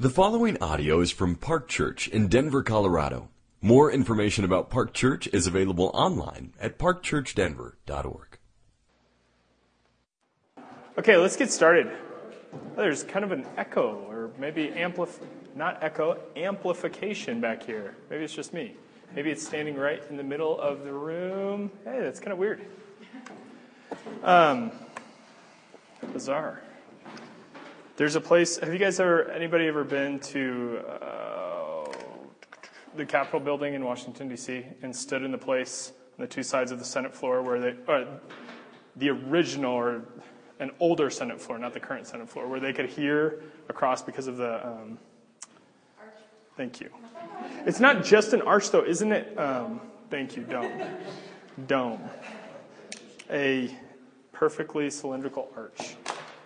The following audio is from Park Church in Denver, Colorado. More information about Park Church is available online at parkchurchdenver.org. Okay, let's get started. There's kind of an echo, or maybe amplification back here. Maybe it's just me. Maybe it's standing right in the middle of the room. Hey, that's kind of weird. Bizarre. There's a place. Have you guys anybody ever been to the Capitol building in Washington, D.C. and stood in the place on the two sides of the Senate floor where the original or an older Senate floor, not the current Senate floor, where they could hear across because of the arch. Thank you. It's not just an arch, though, isn't it? Thank you, dome. A perfectly cylindrical arch.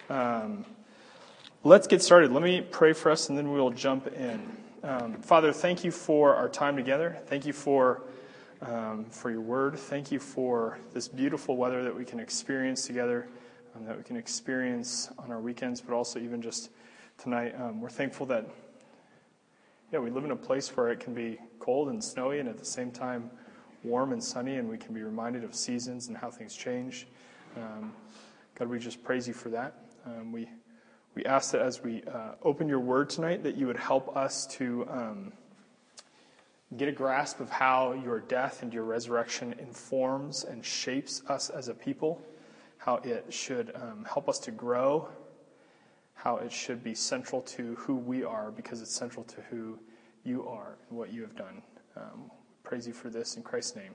Let's get started. Let me pray for us, and then we'll jump in. Father, thank you for our time together. Thank you for your word. Thank you for this beautiful weather that we can experience together, that we can experience on our weekends, but also even just tonight. We're thankful that, we live in a place where it can be cold and snowy and at the same time warm and sunny, and we can be reminded of seasons and how things change. God, we just praise you for that. We ask that as we open your word tonight, that you would help us to get a grasp of how your death and your resurrection informs and shapes us as a people, how it should help us to grow, how it should be central to who we are because it's central to who you are and what you have done. Praise you for this in Christ's name.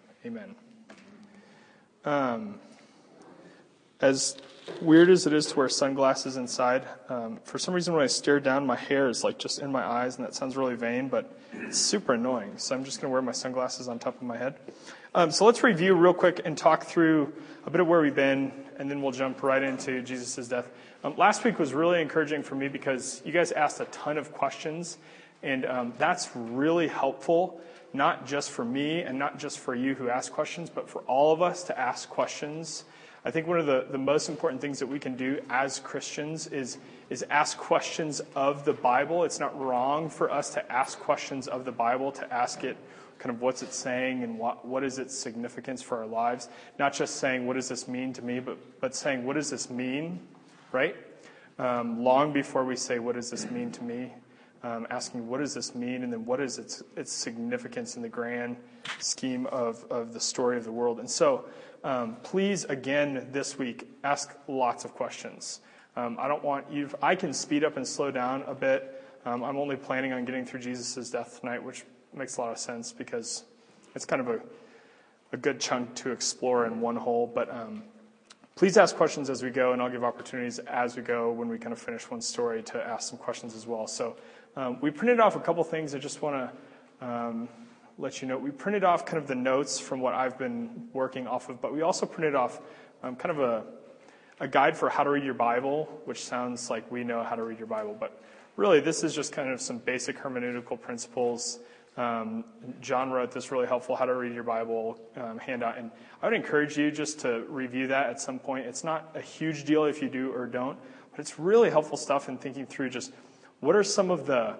Amen. As weird as it is to wear sunglasses inside, for some reason when I stare down, my hair is like just in my eyes, and that sounds really vain, but it's super annoying. So I'm just going to wear my sunglasses on top of my head. So let's review real quick and talk through a bit of where we've been, and then we'll jump right into Jesus' death. Last week was really encouraging for me because you guys asked a ton of questions, and that's really helpful, not just for me and not just for you who ask questions, but for all of us to ask questions. I think one of the most important things that we can do as Christians is ask questions of the Bible. It's not wrong for us to ask questions of the Bible, to ask it kind of what's it saying and what is its significance for our lives. Not just saying, what does this mean to me, but saying, what does this mean, right? Long before we say, what does this mean to me? Asking, what does this mean? And then what is its significance in the grand scheme of the story of the world? And so, please, again, this week, ask lots of questions. I don't want you, I can speed up and slow down a bit. I'm only planning on getting through Jesus' death tonight, which makes a lot of sense because it's kind of a good chunk to explore in one whole. But please ask questions as we go, and I'll give opportunities as we go when we kind of finish one story to ask some questions as well. So we printed off a couple things I just want to let you know. We printed off kind of the notes from what I've been working off of, but we also printed off kind of a guide for how to read your Bible, which sounds like we know how to read your Bible, but really this is just kind of some basic hermeneutical principles. John wrote this really helpful How to Read Your Bible handout, and I would encourage you just to review that at some point. It's not a huge deal if you do or don't, but it's really helpful stuff in thinking through just what are some of the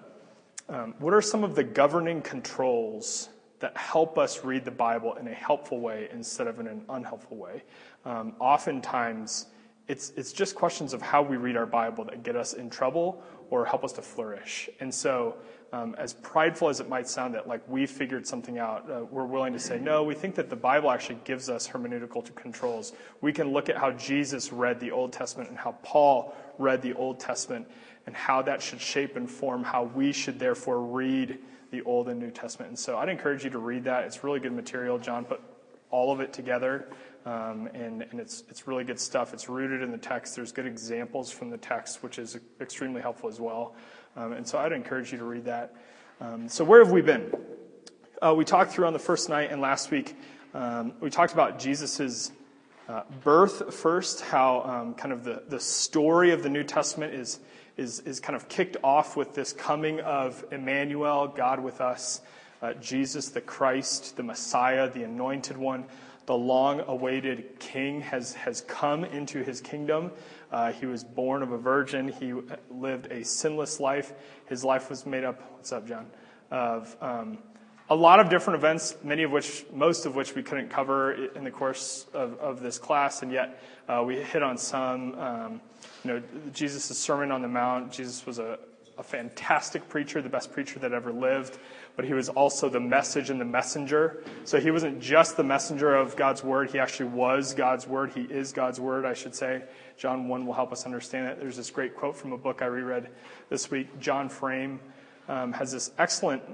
governing controls that help us read the Bible in a helpful way instead of in an unhelpful way. Oftentimes, it's just questions of how we read our Bible that get us in trouble or help us to flourish. And so, as prideful as it might sound that like we figured something out, we're willing to say, no, we think that the Bible actually gives us hermeneutical controls. We can look at how Jesus read the Old Testament and how Paul read the Old Testament and how that should shape and form how we should therefore read the Old and New Testament. And so I'd encourage you to read that. It's really good material. John put all of it together, and it's really good stuff. It's rooted in the text. There's good examples from the text, which is extremely helpful as well. And so I'd encourage you to read that. So where have we been? We talked through on the first night and last week. We talked about Jesus's birth first, how kind of the story of the New Testament is kind of kicked off with this coming of Emmanuel, God with us, Jesus the Christ, the Messiah, the Anointed One. the long-awaited king has come into his kingdom. He was born of a virgin. He lived a sinless life. His life was made up, what's up, John, of a lot of different events, most of which we couldn't cover in the course of this class, and yet we hit on some. Jesus' Sermon on the Mount. Jesus was a fantastic preacher, the best preacher that ever lived, but he was also the message and the messenger. So he wasn't just the messenger of God's word. He actually was God's word. He is God's word, I should say. John 1 will help us understand that. There's this great quote from a book I reread this week. John Frame has this excellent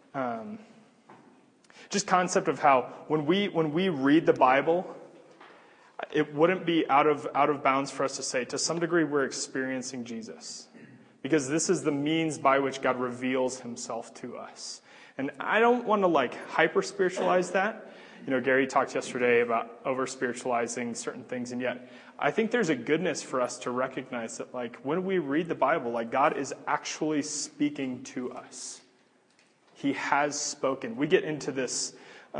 just concept of how when we read the Bible, it wouldn't be out of bounds for us to say, to some degree, we're experiencing Jesus. Because this is the means by which God reveals himself to us. And I don't want to hyper-spiritualize that. Gary talked yesterday about over-spiritualizing certain things, and yet I think there's a goodness for us to recognize that when we read the Bible, God is actually speaking to us. He has spoken. We get into this,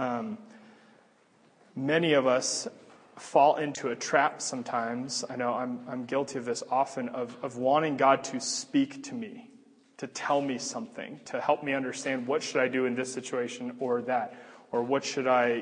many of us fall into a trap sometimes. I know I'm guilty of this often, of wanting God to speak to me, to tell me something, to help me understand what should I do in this situation or that, or what should I,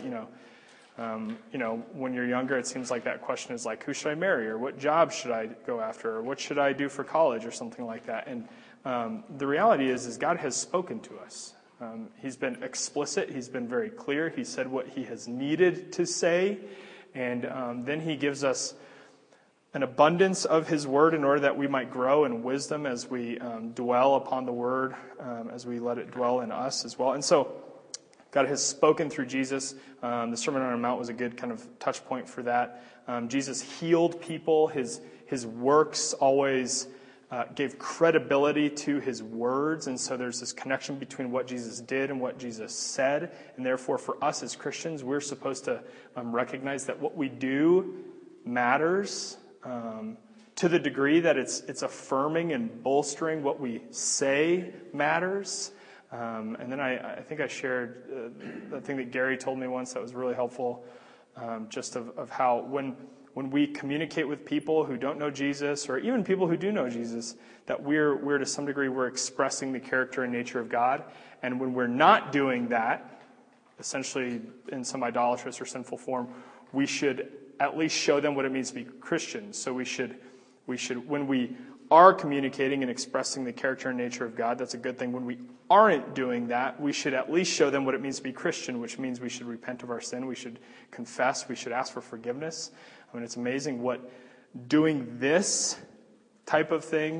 when you're younger, it seems like that question is who should I marry, or what job should I go after, or what should I do for college, or something like that. And the reality is God has spoken to us. He's been explicit. He's been very clear. He said what he has needed to say. And then he gives us an abundance of his word in order that we might grow in wisdom as we dwell upon the word, as we let it dwell in us as well. And so God has spoken through Jesus. The Sermon on the Mount was a good kind of touch point for that. Jesus healed people. His works always gave credibility to his words, and so there's this connection between what Jesus did and what Jesus said, and therefore for us as Christians, we're supposed to recognize that what we do matters to the degree that it's affirming and bolstering what we say matters. And then I think I shared the thing that Gary told me once that was really helpful, just of how when we communicate with people who don't know Jesus, or even people who do know Jesus, that we're to some degree, we're expressing the character and nature of God. And when we're not doing that, essentially in some idolatrous or sinful form, we should at least show them what it means to be Christian. So we should, when we are communicating and expressing the character and nature of God, that's a good thing. When we aren't doing that, we should at least show them what it means to be Christian, which means we should repent of our sin, we should confess, we should ask for forgiveness. I mean, it's amazing what doing this type of thing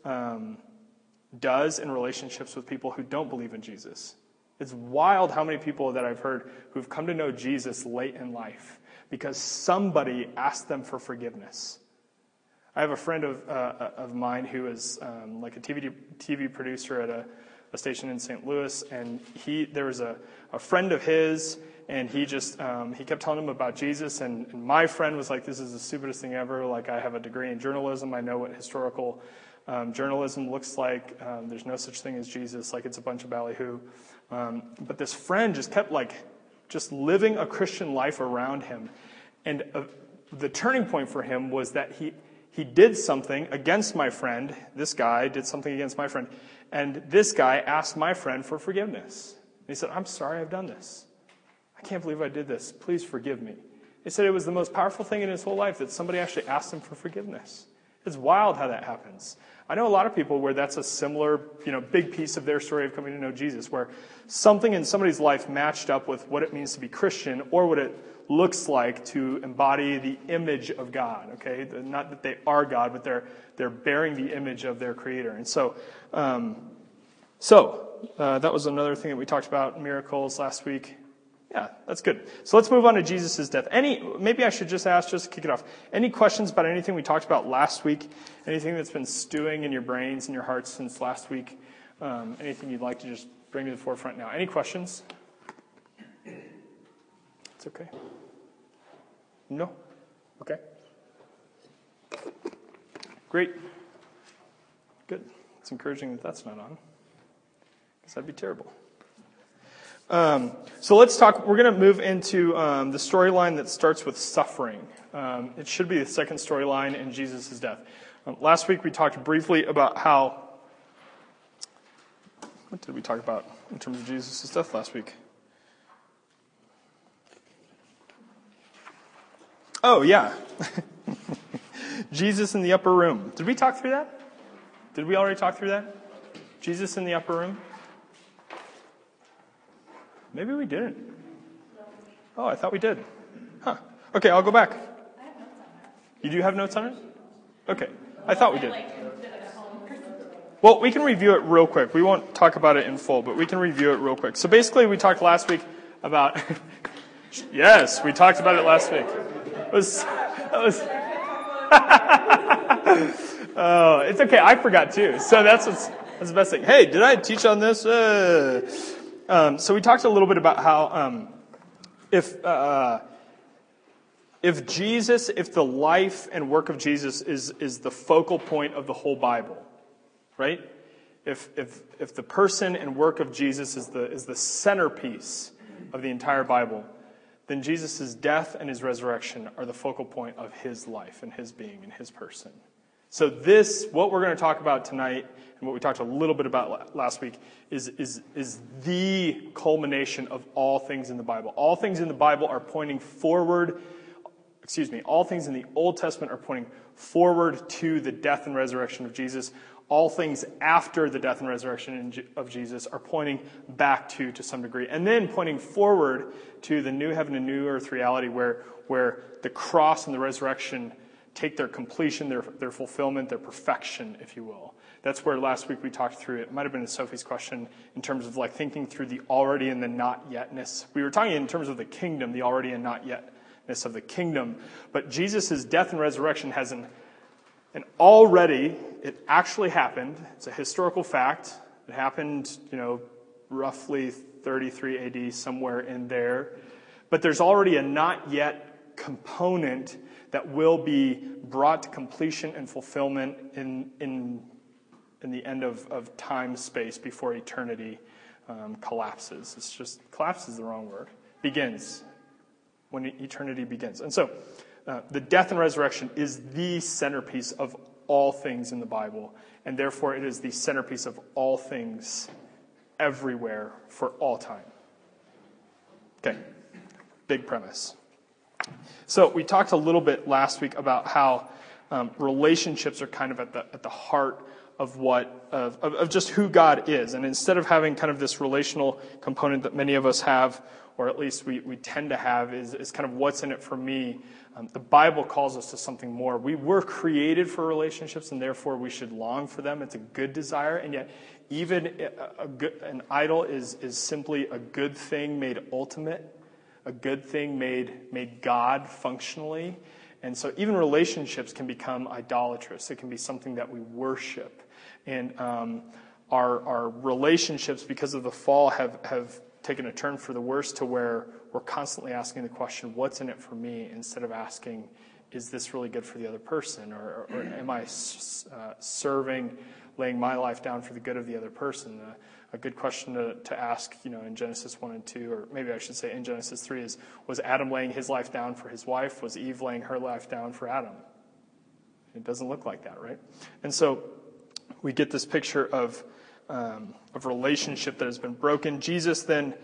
does in relationships with people who don't believe in Jesus. It's wild how many people that I've heard who've come to know Jesus late in life because somebody asked them for forgiveness. I have a friend of mine who is like a TV producer at a station in St. Louis, and there was a friend of his, and he kept telling him about Jesus, and my friend was like, this is the stupidest thing ever. I have a degree in journalism. I know what historical journalism looks like. There's no such thing as Jesus. It's a bunch of ballyhoo. But this friend just kept just living a Christian life around him. And the turning point for him was that he did something against my friend. This guy did something against my friend. And this guy asked my friend for forgiveness. And he said, I'm sorry I've done this. I can't believe I did this. Please forgive me. He said it was the most powerful thing in his whole life that somebody actually asked him for forgiveness. It's wild how that happens. I know a lot of people where that's a similar, big piece of their story of coming to know Jesus, where something in somebody's life matched up with what it means to be Christian or what it looks like to embody the image of God, okay? Not that they are God, but they're bearing the image of their Creator. And so that was another thing that we talked about, miracles last week. Yeah, that's good. So let's move on to Jesus' death. Maybe I should just ask, just to kick it off, any questions about anything we talked about last week? Anything that's been stewing in your brains and your hearts since last week? Anything you'd like to just bring to the forefront now? Any questions? It's okay. No? Okay. Great. Good. It's encouraging that that's not on, because that'd be terrible. So let's talk. We're going to move into the storyline that starts with suffering. It should be the second storyline in Jesus' death. Last week we talked briefly about how. What did we talk about in terms of Jesus' death last week? Oh, yeah. Jesus in the upper room. Did we talk through that? Did we already talk through that? Jesus in the upper room? Maybe we didn't. Oh, I thought we did. Huh. Okay, I'll go back. You do have notes on it? Okay. I thought we did. Well, we can review it real quick. We won't talk about it in full, but we can review it real quick. So basically, we talked last week about... Yes, we talked about it last week. Oh, it's okay. I forgot too. So that's the best thing. Hey, did I teach on this? So we talked a little bit about how if the life and work of Jesus is the focal point of the whole Bible, right? If the person and work of Jesus is the centerpiece of the entire Bible, then Jesus' death and his resurrection are the focal point of his life and his being and his person. So what we're going to talk about tonight, and what we talked a little bit about last week, is the culmination of all things in the Bible. All things in the Bible are pointing forward. All things in the Old Testament are pointing forward to the death and resurrection of Jesus. All things after the death and resurrection of Jesus are pointing back to some degree. And then pointing forward to the new heaven and new earth reality where the cross and the resurrection take their completion, their fulfillment, their perfection, if you will. That's where last week we talked through it. It might have been Sophie's question in terms of like thinking through the already and the not yetness. We were talking in terms of the kingdom, the already and not yetness of the kingdom. But Jesus' death and resurrection has an already, it actually happened. It's a historical fact. It happened, roughly 33 AD, somewhere in there. But there's already a not yet component that will be brought to completion and fulfillment in the end of time space before eternity collapses. It's just, collapse is the wrong word. Begins. When eternity begins. And so, the death and resurrection is the centerpiece of all things in the Bible, and therefore it is the centerpiece of all things everywhere for all time. Okay, big premise. So we talked a little bit last week about how relationships are kind of at the heart of just who God is, and instead of having kind of this relational component that many of us have, or at least we tend to have, is kind of what's in it for me. The Bible calls us to something more. We were created for relationships, and therefore we should long for them. It's a good desire, and yet even an idol is simply a good thing made ultimate, a good thing made God functionally. And so even relationships can become idolatrous. It can be something that we worship. And our relationships, because of the fall, have taken a turn for the worse to where we're constantly asking the question, what's in it for me, instead of asking, is this really good for the other person? Or am I serving, laying my life down for the good of the other person? A good question to ask, in Genesis 1 and 2, or maybe I should say in Genesis 3, is, was Adam laying his life down for his wife? Was Eve laying her life down for Adam? It doesn't look like that, right? And so we get this picture of relationship that has been broken. Jesus then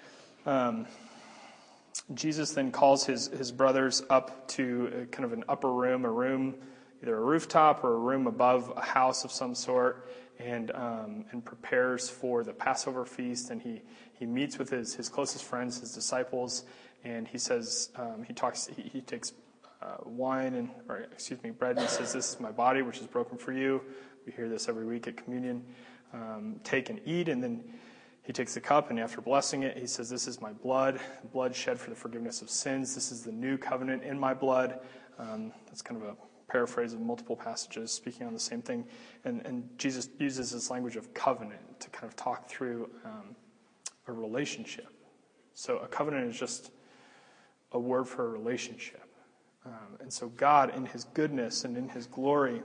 calls his brothers up to kind of an upper room, either a rooftop or a room above a house of some sort, and prepares for the Passover feast. And he meets with his closest friends, his disciples, and he says he takes bread, and he says, "This is my body, which is broken for you." We hear this every week at communion. Take and eat, and then he takes the cup, and after blessing it, he says, "This is my blood shed for the forgiveness of sins. This is the new covenant in my blood." That's kind of a paraphrase of multiple passages speaking on the same thing. And Jesus uses this language of covenant to kind of talk through a relationship. So a covenant is just a word for a relationship. And so God, in his goodness and in his glory,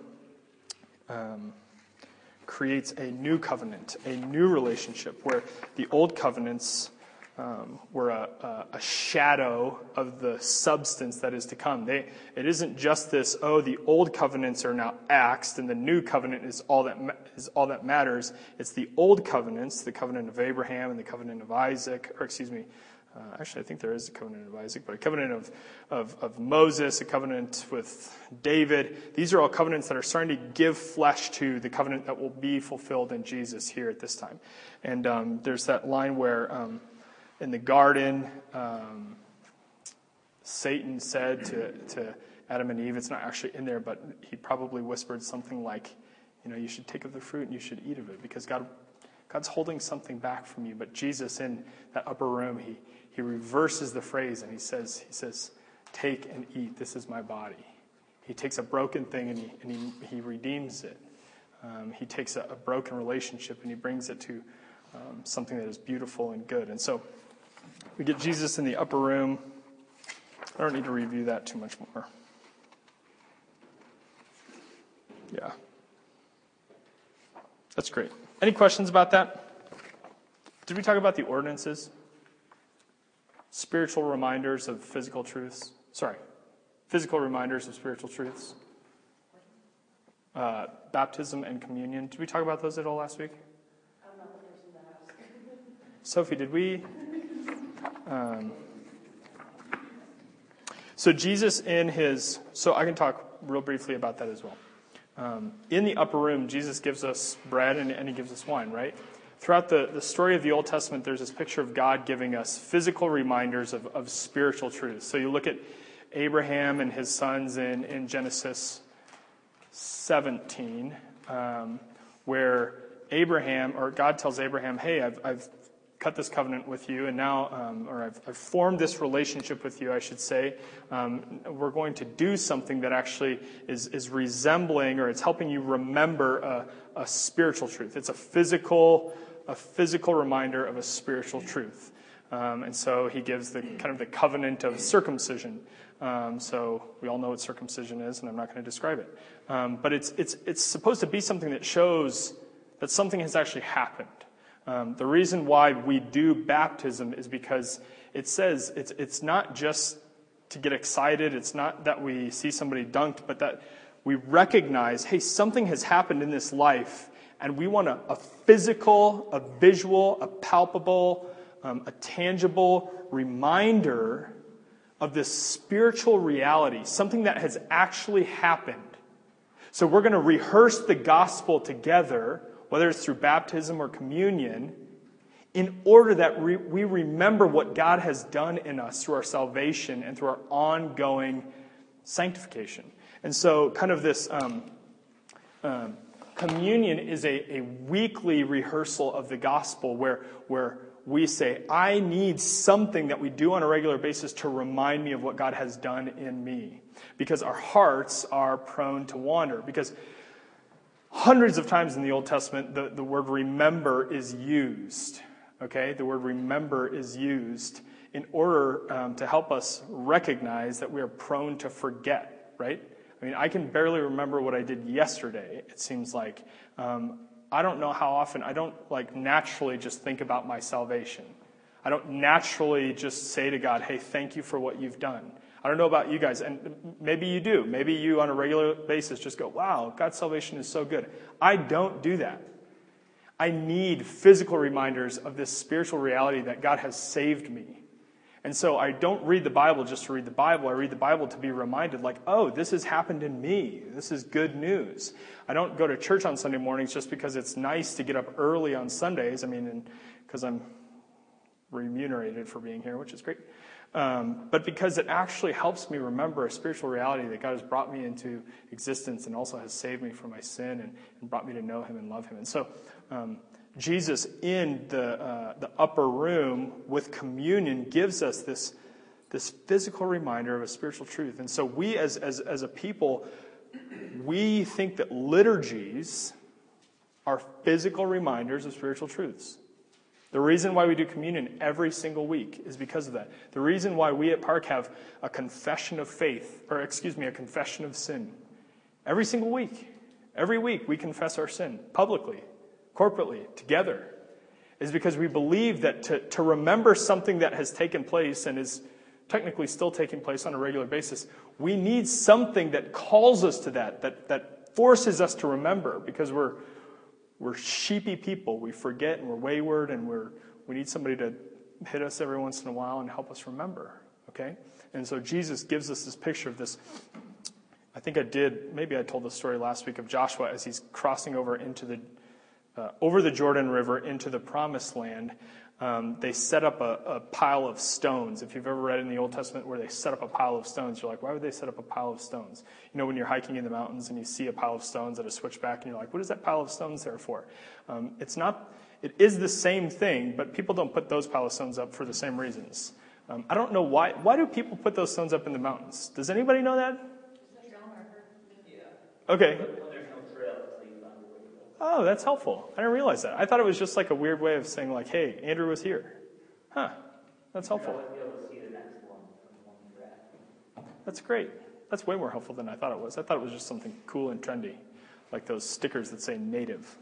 creates a new covenant, a new relationship, where the old covenants were a shadow of the substance that is to come. It isn't just this, the old covenants are now axed and the new covenant is all that matters. It's the old covenants, the covenant of Abraham and the covenant of Isaac, actually, I think there is a covenant of Isaac, but a covenant of Moses, a covenant with David. These are all covenants that are starting to give flesh to the covenant that will be fulfilled in Jesus here at this time. And there's that line where in the garden, Satan said to Adam and Eve, it's not actually in there, but he probably whispered something like, you should take of the fruit and you should eat of it because God's holding something back from you. But Jesus in that upper room, he reverses the phrase and he says, take and eat. This is my body. He takes a broken thing and he redeems it. He takes a broken relationship and he brings it to something that is beautiful and good. And so we get Jesus in the upper room. I don't need to review that too much more. Yeah. That's great. Any questions about that? Did we talk about the ordinances? Spiritual reminders of physical truths. Physical reminders of spiritual truths. Baptism and communion. Did we talk about those at all last week? I'm not the person to ask. Sophie, did we? So Jesus so I can talk real briefly about that as well. In the upper room, Jesus gives us bread and he gives us wine, right? Throughout the story of the Old Testament, there's this picture of God giving us physical reminders of spiritual truths. So you look at Abraham and his sons in Genesis 17, where God tells Abraham, hey, I've cut this covenant with you, and now, I've formed this relationship with you, I should say. We're going to do something that actually is resembling, or it's helping you remember a spiritual truth. It's a physical reminder of a spiritual truth. And so he gives the covenant of circumcision. So we all know what circumcision is, and I'm not going to describe it. But it's supposed to be something that shows that something has actually happened. The reason why we do baptism is because it says it's not just to get excited. It's not that we see somebody dunked, but that we recognize, hey, something has happened in this life, and we want a physical, a visual, a palpable, a tangible reminder of this spiritual reality, something that has actually happened. So we're going to rehearse the gospel together, whether it's through baptism or communion, in order that we remember what God has done in us through our salvation and through our ongoing sanctification. And so kind of this communion is a weekly rehearsal of the gospel where we say, I need something that we do on a regular basis to remind me of what God has done in me. Because our hearts are prone to wander. Because hundreds of times in the Old Testament, the word remember is used. Okay? The word remember is used in order to help us recognize that we are prone to forget, right? I mean, I can barely remember what I did yesterday, it seems like. I don't know how often, I don't naturally just think about my salvation. I don't naturally just say to God, hey, thank you for what you've done. I don't know about you guys, and maybe you do. Maybe you on a regular basis just go, wow, God's salvation is so good. I don't do that. I need physical reminders of this spiritual reality that God has saved me. And so I don't read the Bible just to read the Bible. I read the Bible to be reminded, oh, this has happened in me. This is good news. I don't go to church on Sunday mornings just because it's nice to get up early on Sundays. I mean, because I'm remunerated for being here, which is great. But because it actually helps me remember a spiritual reality that God has brought me into existence and also has saved me from my sin and brought me to know him and love him. And so Jesus in the upper room with communion gives us this physical reminder of a spiritual truth. And so we as a people, we think that liturgies are physical reminders of spiritual truths. The reason why we do communion every single week is because of that. The reason why we at Park have a confession of faith, a confession of sin. Every single week. Every week we confess our sin publicly, corporately, together. is because we believe that to remember something that has taken place and is technically still taking place on a regular basis, we need something that calls us to that forces us to remember, because we're sheepy people. We forget and we're wayward, and we need somebody to hit us every once in a while and help us remember. Okay? And so Jesus gives us this picture of this. I think maybe I told the story last week of Joshua as he's crossing over over the Jordan River into the Promised Land. They set up a pile of stones. If you've ever read in the Old Testament where they set up a pile of stones, you're like, why would they set up a pile of stones? You know, when you're hiking in the mountains and you see a pile of stones at a switchback, and you're like, what is that pile of stones there for? It is the same thing, but people don't put those pile of stones up for the same reasons. I don't know why. Why do people put those stones up in the mountains? Does anybody know that? Okay. Oh, that's helpful. I didn't realize that. I thought it was just like a weird way of saying, like, hey, Andrew was here. Huh. That's helpful. That's great. That's way more helpful than I thought it was. I thought it was just something cool and trendy, like those stickers that say native.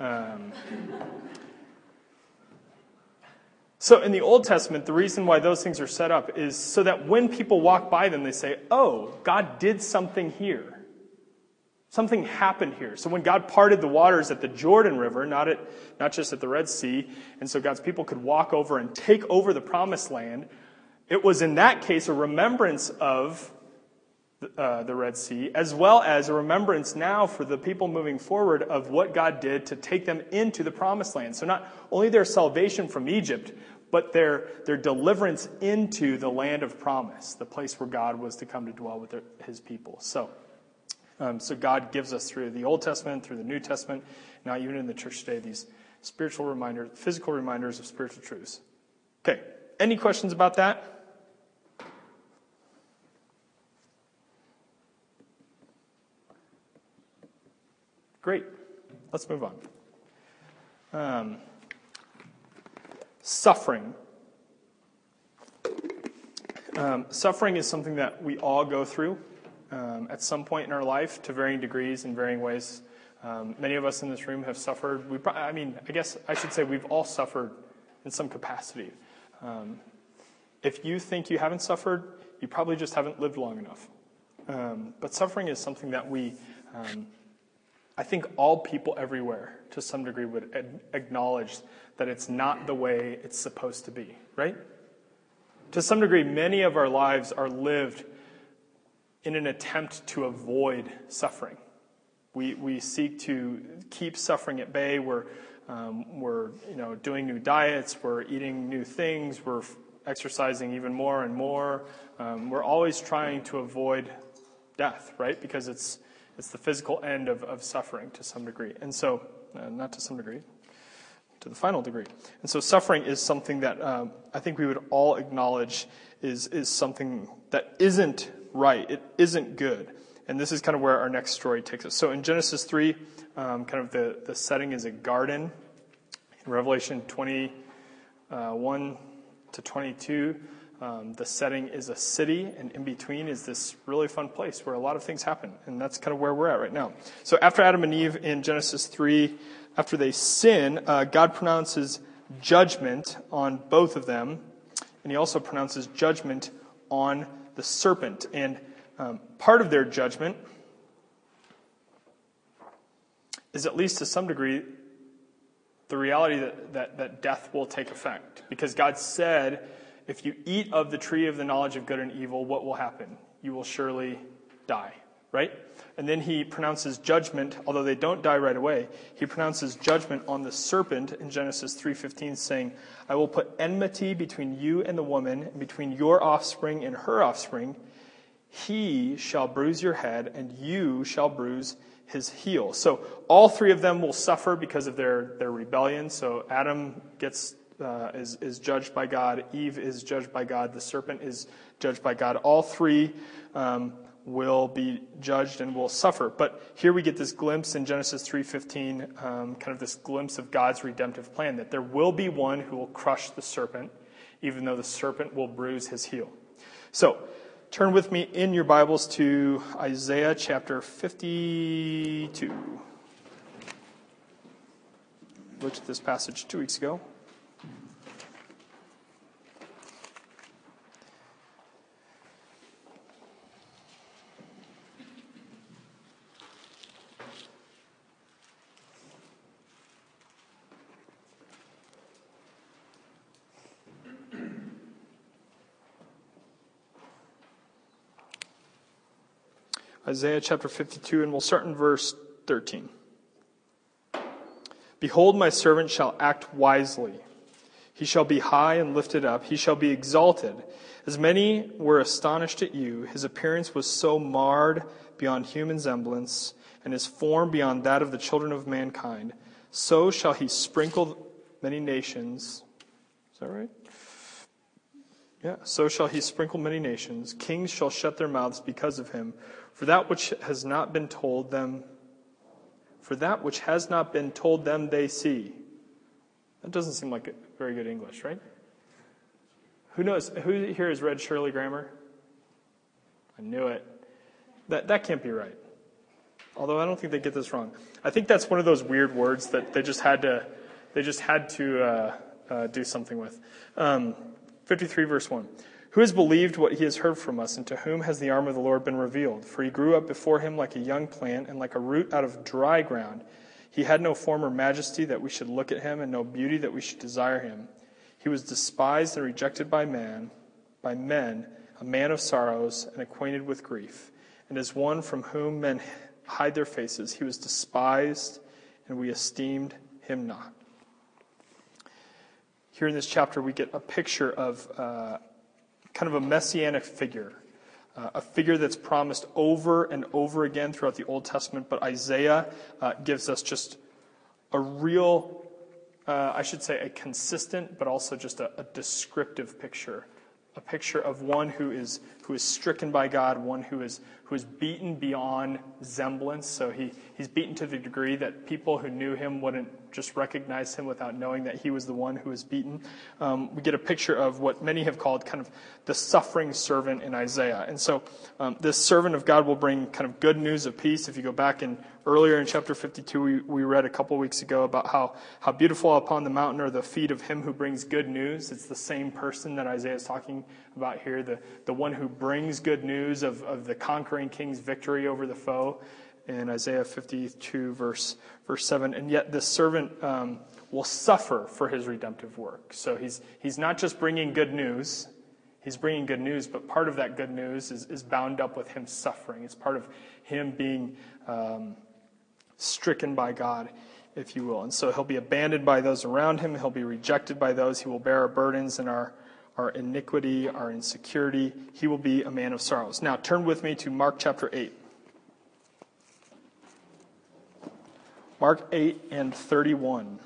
So in the Old Testament, the reason why those things are set up is so that when people walk by them, they say, oh, God did something here. Something happened here. So when God parted the waters at the Jordan River, not just at the Red Sea, and so God's people could walk over and take over the Promised Land, it was in that case a remembrance of the Red Sea, as well as a remembrance now for the people moving forward of what God did to take them into the Promised Land. So not only their salvation from Egypt, but their deliverance into the land of promise, the place where God was to come to dwell with his people. So God gives us through the Old Testament, through the New Testament, now even in the church today, these spiritual reminders, physical reminders of spiritual truths. Okay, any questions about that? Great. Let's move on. Suffering. Suffering is something that we all go through at some point in our life to varying degrees and varying ways. Many of us in this room have suffered. I guess I should say we've all suffered in some capacity. If you think you haven't suffered, you probably just haven't lived long enough. But suffering is something that I think all people everywhere, to some degree, would acknowledge that it's not the way it's supposed to be, right? To some degree, many of our lives are lived in an attempt to avoid suffering. We seek to keep suffering at bay. We're doing new diets. We're eating new things. We're exercising even more and more. We're always trying to avoid death, right? Because it's the physical end of suffering to some degree. And so, not to some degree, to the final degree. And so suffering is something that I think we would all acknowledge is something that isn't right. It isn't good. And this is kind of where our next story takes us. So in Genesis 3, kind of the setting is a garden. In Revelation 21 to 22, the setting is a city, and in between is this really fun place where a lot of things happen. And that's kind of where we're at right now. So after Adam and Eve in Genesis 3, after they sin, God pronounces judgment on both of them. And he also pronounces judgment on the serpent. And part of their judgment is, at least to some degree, the reality that death will take effect. Because God said, if you eat of the tree of the knowledge of good and evil, what will happen? You will surely die, right? And then he pronounces judgment, although they don't die right away. He pronounces judgment on the serpent in Genesis 3:15, saying, I will put enmity between you and the woman, and between your offspring and her offspring. He shall bruise your head, and you shall bruise his heel. So all three of them will suffer because of their rebellion. So Adam is judged by God. Eve is judged by God. The serpent is judged by God. All three will be judged and will suffer. But here we get this glimpse in Genesis 3:15, kind of this glimpse of God's redemptive plan, that there will be one who will crush the serpent, even though the serpent will bruise his heel. So turn with me in your Bibles to Isaiah chapter 52. Looked at this passage 2 weeks ago. Isaiah chapter 52, and we'll start in verse 13. Behold, my servant shall act wisely. He shall be high and lifted up. He shall be exalted. As many were astonished at you, his appearance was so marred beyond human semblance, and his form beyond that of the children of mankind. So shall he sprinkle many nations. Is that right? Yeah. So shall he sprinkle many nations. Kings shall shut their mouths because of him. For that which has not been told them, they see. That doesn't seem like very good English, right? Who knows? Who here has read Shirley Grammer? I knew it. That can't be right. Although I don't think they get this wrong. I think that's one of those weird words that they just had to do something with. 53 verse 1. Who has believed what he has heard from us, and to whom has the arm of the Lord been revealed? For he grew up before him like a young plant, and like a root out of dry ground. He had no form or majesty that we should look at him, and no beauty that we should desire him. He was despised and rejected by men, a man of sorrows and acquainted with grief. And as one from whom men hide their faces, he was despised, and we esteemed him not. Here in this chapter, we get a picture of kind of a messianic figure, a figure that's promised over and over again throughout the Old Testament, but Isaiah gives us just a real, I should say a consistent, but also just a descriptive picture. A picture of one who is stricken by God, one who is beaten beyond semblance. So he's beaten to the degree that people who knew him wouldn't just recognize him without knowing that he was the one who was beaten. We get a picture of what many have called kind of the suffering servant in Isaiah. And so this servant of God will bring kind of good news of peace. If you go back earlier in chapter 52, we read a couple weeks ago about how beautiful upon the mountain are the feet of him who brings good news. It's the same person that Isaiah is talking about here, the one who brings good news of the conquering king's victory over the foe in Isaiah 52, verse 7. And yet this servant will suffer for his redemptive work. So he's not just bringing good news. He's bringing good news, but part of that good news is bound up with him suffering. It's part of him being stricken by God, if you will. And so he'll be abandoned by those around him. He'll be rejected by those. He will bear our burdens and our iniquity, our insecurity. He will be a man of sorrows. Now turn with me to Mark chapter 8. Mark 8 and 31.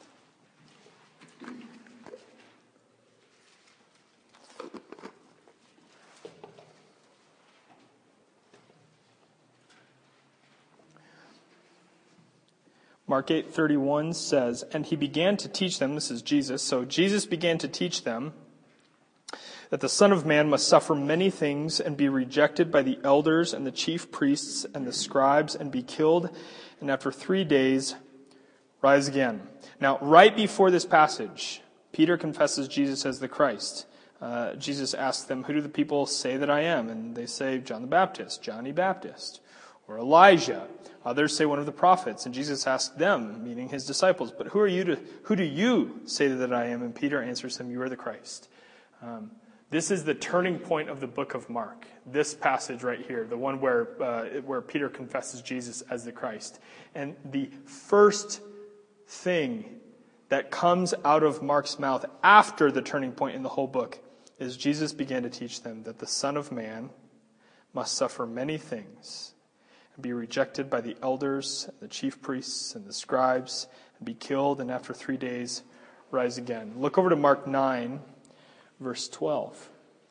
Mark 8:31 says, and he began to teach them, this is Jesus, so Jesus began to teach them that the Son of Man must suffer many things and be rejected by the elders and the chief priests and the scribes and be killed, and after 3 days rise again. Now, right before this passage, Peter confesses Jesus as the Christ. Jesus asks them, who do the people say that I am? And they say, John the Baptist, Johnny Baptist, or Elijah. Others say one of the prophets. And Jesus asked them, meaning his disciples, but who do you say that I am? And Peter answers him, you are the Christ. This is the turning point of the book of Mark. This passage right here, the one where Peter confesses Jesus as the Christ. And the first thing that comes out of Mark's mouth after the turning point in the whole book is Jesus began to teach them that the Son of Man must suffer many things and be rejected by the elders, the chief priests, and the scribes, and be killed, and after 3 days rise again. Look over to Mark 9, verse 12.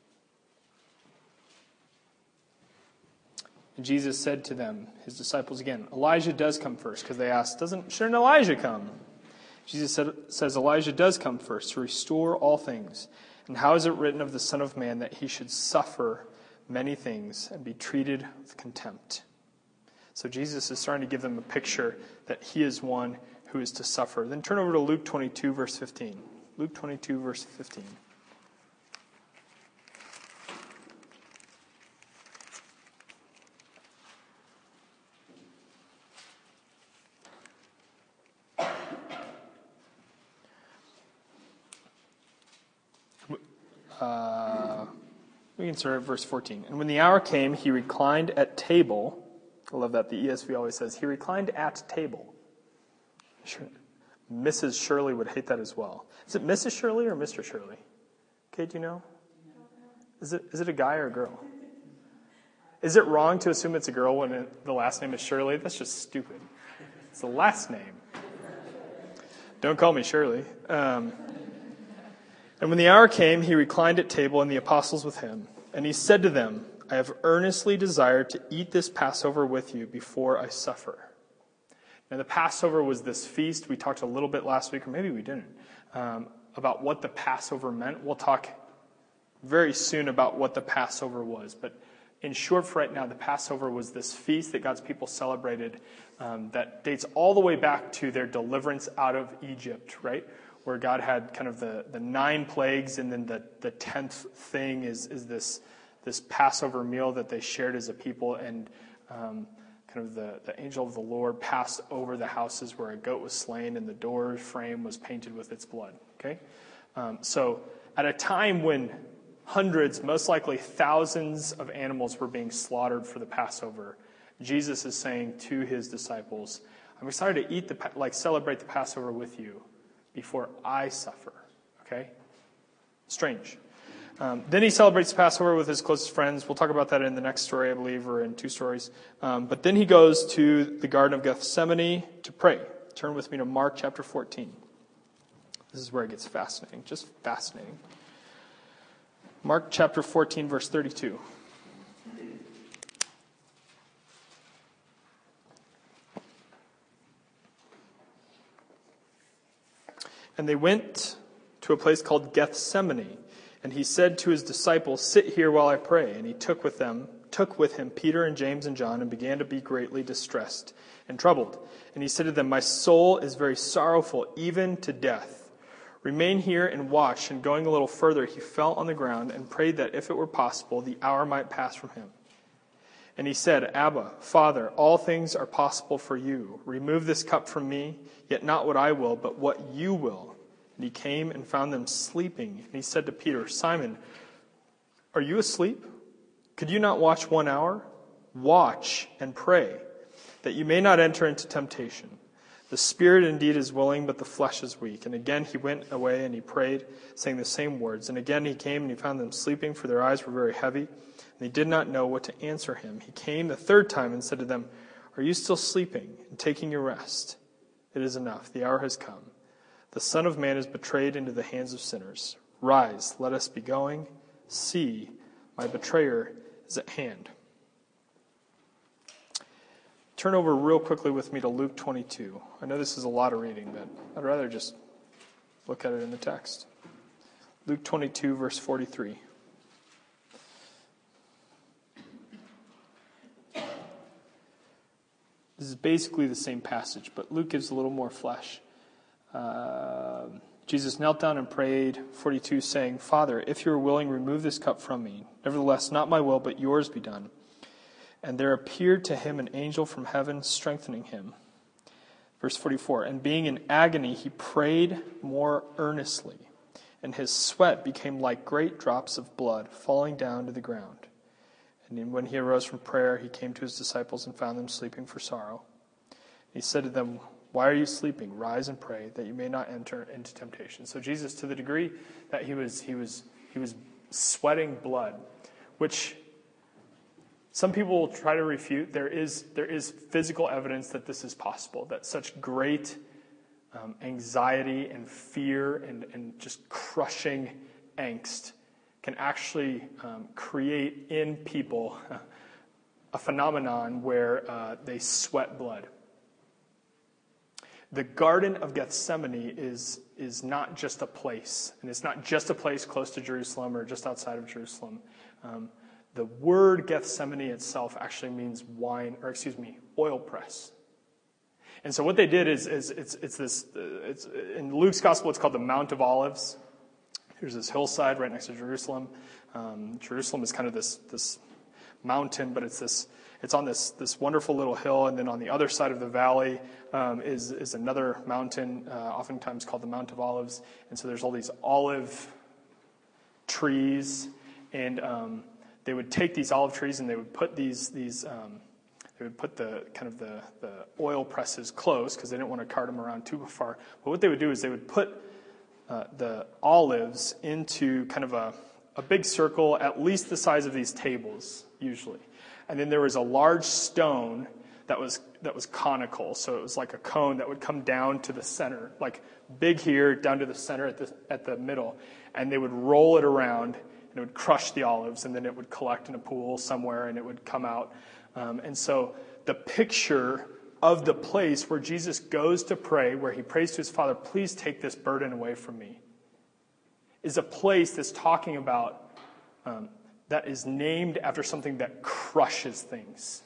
And Jesus said to them, his disciples again, Elijah does come first, because they asked, shouldn't Elijah come? Jesus says Elijah does come first to restore all things. And how is it written of the Son of Man that he should suffer many things and be treated with contempt? So Jesus is starting to give them a picture that he is one who is to suffer. Then turn over to Luke 22, verse 15. Luke 22, verse 15. We can start at verse 14. And when the hour came, he reclined at table. I love that. The ESV always says, he reclined at table. Sure. Mrs. Shirley would hate that as well. Is it Mrs. Shirley or Mr. Shirley? Okay, do you know? Is it a guy or a girl? Is it wrong to assume it's a girl when the last name is Shirley? That's just stupid. It's the last name. Don't call me Shirley. And when the hour came, he reclined at table and the apostles with him. And he said to them, I have earnestly desired to eat this Passover with you before I suffer. Now, the Passover was this feast. We talked a little bit last week, or maybe we didn't, about what the Passover meant. We'll talk very soon about what the Passover was. But in short, for right now, the Passover was this feast that God's people celebrated that dates all the way back to their deliverance out of Egypt, right? Where God had kind of the 9 plagues, and then the 10th thing is this Passover meal that they shared as a people, and kind of the angel of the Lord passed over the houses where a goat was slain, and the door frame was painted with its blood. Okay, so at a time when hundreds, most likely thousands of animals were being slaughtered for the Passover, Jesus is saying to his disciples, I'm excited to celebrate the Passover with you before I suffer. Okay? Strange. Then he celebrates the Passover with his closest friends. We'll talk about that in the next story, I believe, or in 2 stories. But then he goes to the Garden of Gethsemane to pray. Turn with me to Mark chapter 14. This is where it gets fascinating, just fascinating. Mark chapter 14, verse 32. And they went to a place called Gethsemane, and he said to his disciples, sit here while I pray. And he took with him Peter and James and John, and began to be greatly distressed and troubled. And he said to them, my soul is very sorrowful, even to death. Remain here and watch. And going a little further, he fell on the ground and prayed that if it were possible, the hour might pass from him. And he said, Abba, Father, all things are possible for you. Remove this cup from me, yet not what I will, but what you will. And he came and found them sleeping. And he said to Peter, Simon, are you asleep? Could you not watch 1 hour? Watch and pray, that you may not enter into temptation. The spirit indeed is willing, but the flesh is weak. And again he went away and he prayed, saying the same words. And again he came and he found them sleeping, for their eyes were very heavy. And they did not know what to answer him. He came the 3rd time and said to them, are you still sleeping and taking your rest? It is enough. The hour has come. The Son of Man is betrayed into the hands of sinners. Rise, let us be going. See, my betrayer is at hand. Turn over real quickly with me to Luke 22. I know this is a lot of reading, but I'd rather just look at it in the text. Luke 22, verse 43. This is basically the same passage, but Luke gives a little more flesh. Jesus knelt down and prayed, 42, saying, Father, if you are willing, remove this cup from me. Nevertheless, not my will, but yours be done. And there appeared to him an angel from heaven, strengthening him. Verse 44, and being in agony, he prayed more earnestly, and his sweat became like great drops of blood falling down to the ground. And when he arose from prayer, he came to his disciples and found them sleeping for sorrow. He said to them, why are you sleeping? Rise and pray, that you may not enter into temptation. So Jesus, to the degree that he was sweating blood, which some people will try to refute, there is physical evidence that this is possible, that such great anxiety and fear and just crushing angst can actually create in people a phenomenon where they sweat blood. The Garden of Gethsemane is not just a place, and it's not just a place close to Jerusalem or just outside of Jerusalem. The word Gethsemane itself actually means oil press. And so what they did is it's in Luke's gospel it's called the Mount of Olives. There's this hillside right next to Jerusalem. Jerusalem is kind of this mountain, but it's on this wonderful little hill, and then on the other side of the valley is another mountain, oftentimes called the Mount of Olives. And so there's all these olive trees, and they would take these olive trees and they would put they would put the oil presses close because they didn't want to cart them around too far. But what they would do is they would put the olives into kind of a big circle, at least the size of these tables, usually. And then there was a large stone that was conical, so it was like a cone that would come down to the center, like big here, down to the center at the middle. And they would roll it around, and it would crush the olives, and then it would collect in a pool somewhere, and it would come out. And so the picture of the place where Jesus goes to pray, where he prays to his Father, please take this burden away from me, is a place that's talking about, that is named after something that crushes things.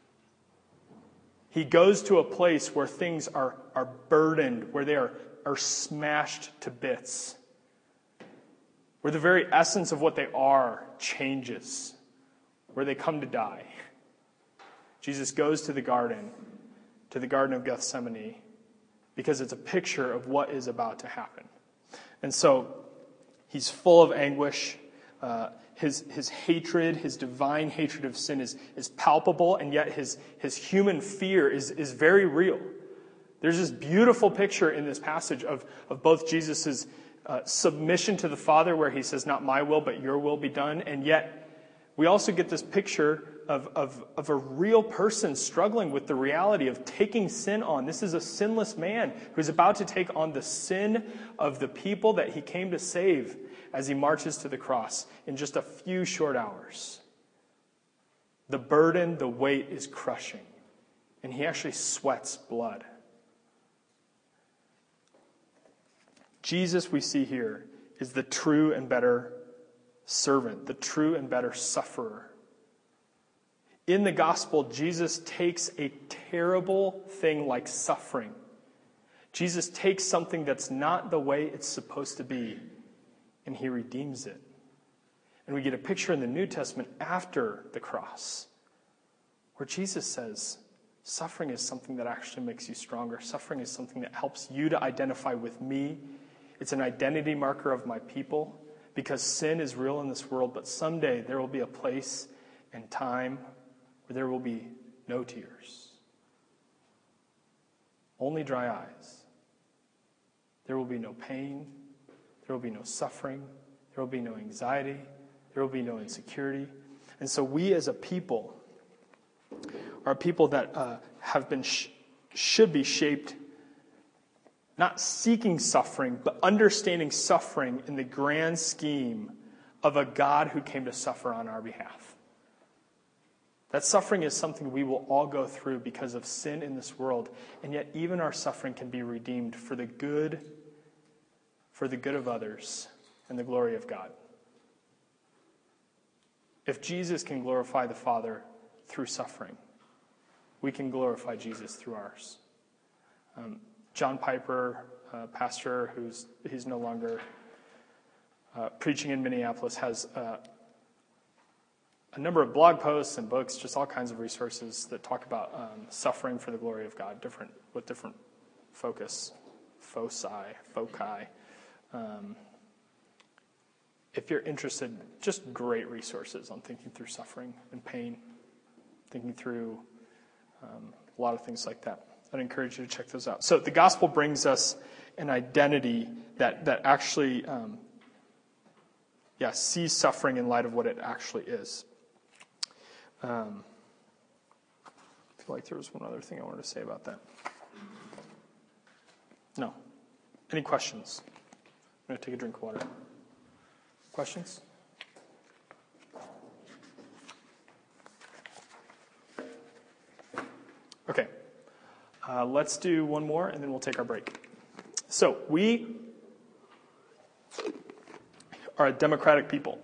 He goes to a place where things are burdened, where they are smashed to bits, where the very essence of what they are changes, where they come to die. Jesus goes to the Garden of Gethsemane, because it's a picture of what is about to happen. And so he's full of anguish. His hatred, his divine hatred of sin is palpable, and yet his human fear is very real. There's this beautiful picture in this passage of both Jesus' submission to the Father, where he says, not my will, but your will be done. And yet we also get this picture of a real person struggling with the reality of taking sin on. This is a sinless man who's about to take on the sin of the people that he came to save as he marches to the cross in just a few short hours. The burden, the weight is crushing, and he actually sweats blood. Jesus, we see here, is the true and better servant, the true and better sufferer. In the gospel, Jesus takes a terrible thing like suffering. Jesus takes something that's not the way it's supposed to be, and he redeems it. And we get a picture in the New Testament after the cross, where Jesus says, suffering is something that actually makes you stronger. Suffering is something that helps you to identify with me. It's an identity marker of my people, because sin is real in this world, but someday there will be a place and time where there will be no tears, only dry eyes. There will be no pain. There will be no suffering. There will be no anxiety. There will be no insecurity. And so we as a people are people that should be shaped, not seeking suffering, but understanding suffering in the grand scheme of a God who came to suffer on our behalf. That suffering is something we will all go through because of sin in this world, and yet even our suffering can be redeemed for the good of others and the glory of God. If Jesus can glorify the Father through suffering, we can glorify Jesus through ours. John Piper, pastor he's no longer preaching in Minneapolis, has a number of blog posts and books, just all kinds of resources that talk about suffering for the glory of God, with different foci. If you're interested, just great resources on thinking through suffering and pain, thinking through a lot of things like that. I'd encourage you to check those out. So the gospel brings us an identity that actually sees suffering in light of what it actually is. I feel like there was one other thing I wanted to say about that. No. Any questions? I'm going to take a drink of water. Questions? Okay. Let's do one more, and then we'll take our break. So, we are a democratic people.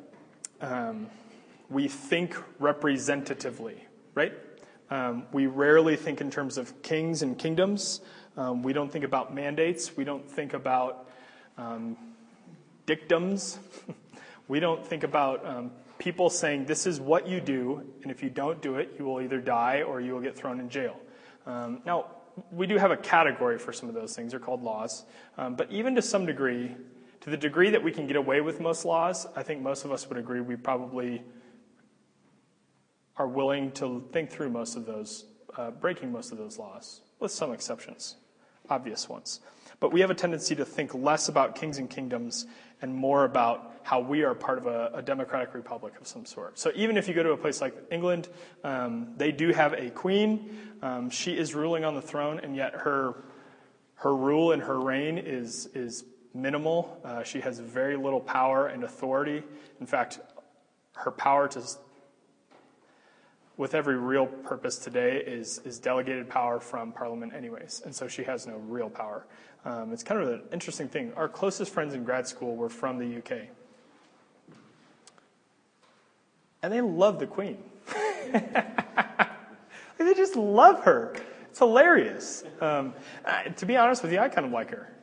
We think representatively, right? We rarely think in terms of kings and kingdoms. We don't think about mandates. We don't think about dictums. We don't think about people saying, this is what you do, and if you don't do it, you will either die or you will get thrown in jail. Now, we do have a category for some of those things. They're called laws. But even to some degree, To the degree that we can get away with most laws, I think most of us would agree we probably are willing to think through most of those, breaking most of those laws, with some exceptions, obvious ones. But we have a tendency to think less about kings and kingdoms and more about how we are part of a democratic republic of some sort. So even if you go to a place like England, they do have a queen. She is ruling on the throne, and yet her rule and her reign is minimal. She has very little power and authority. In fact, her power with every real purpose today is delegated power from Parliament anyways, and so she has no real power. It's kind of an interesting thing. Our closest friends in grad school were from the UK. And they love the Queen. They just love her. It's hilarious. To be honest with you, I kind of like her.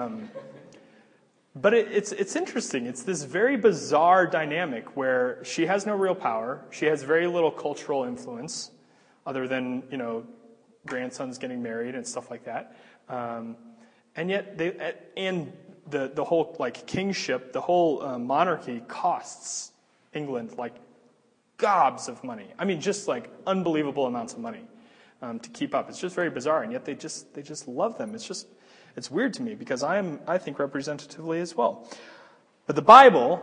But it's interesting. It's this very bizarre dynamic where she has no real power. She has very little cultural influence other than, grandsons getting married and stuff like that. And yet, the whole kingship, the whole monarchy costs England gobs of money. I mean, just unbelievable amounts of money to keep up. It's just very bizarre, and yet they just love them. It's weird to me because I think representatively as well. But the Bible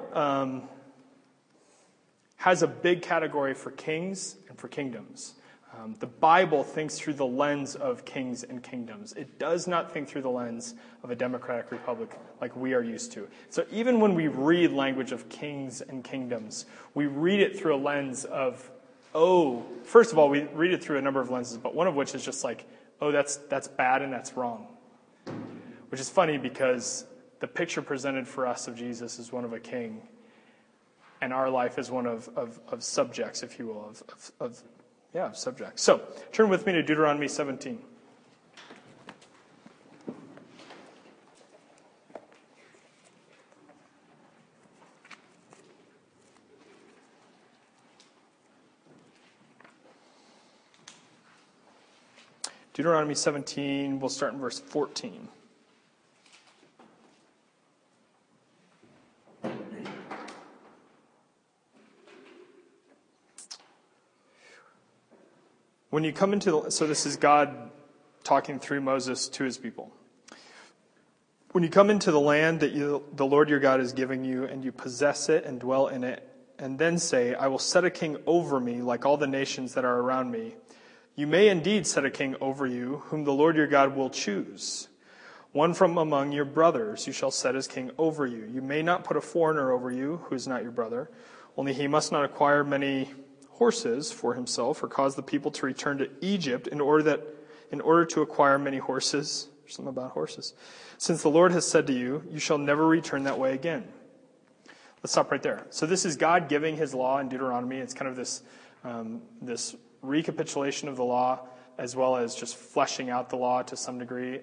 has a big category for kings and for kingdoms. The Bible thinks through the lens of kings and kingdoms. It does not think through the lens of a democratic republic like we are used to. So even when we read language of kings and kingdoms, we read it through a lens of, first of all, we read it through a number of lenses, but one of which is just that's bad and that's wrong. Which is funny because the picture presented for us of Jesus is one of a king, and our life is one of subjects, if you will, of subjects. So, turn with me to Deuteronomy 17. Deuteronomy 17, we'll start in verse 14. When you come so this is God talking through Moses to his people. When you come into the land that the Lord your God is giving you, and you possess it and dwell in it, and then say, I will set a king over me like all the nations that are around me. You may indeed set a king over you, whom the Lord your God will choose. One from among your brothers you shall set as king over you. You may not put a foreigner over you, who is not your brother, only he must not acquire many horses for himself, or cause the people to return to Egypt in order to acquire many horses. There's something about horses. Since the Lord has said to you, you shall never return that way again. Let's stop right there. So this is God giving his law in Deuteronomy. It's kind of this recapitulation of the law, as well as just fleshing out the law to some degree.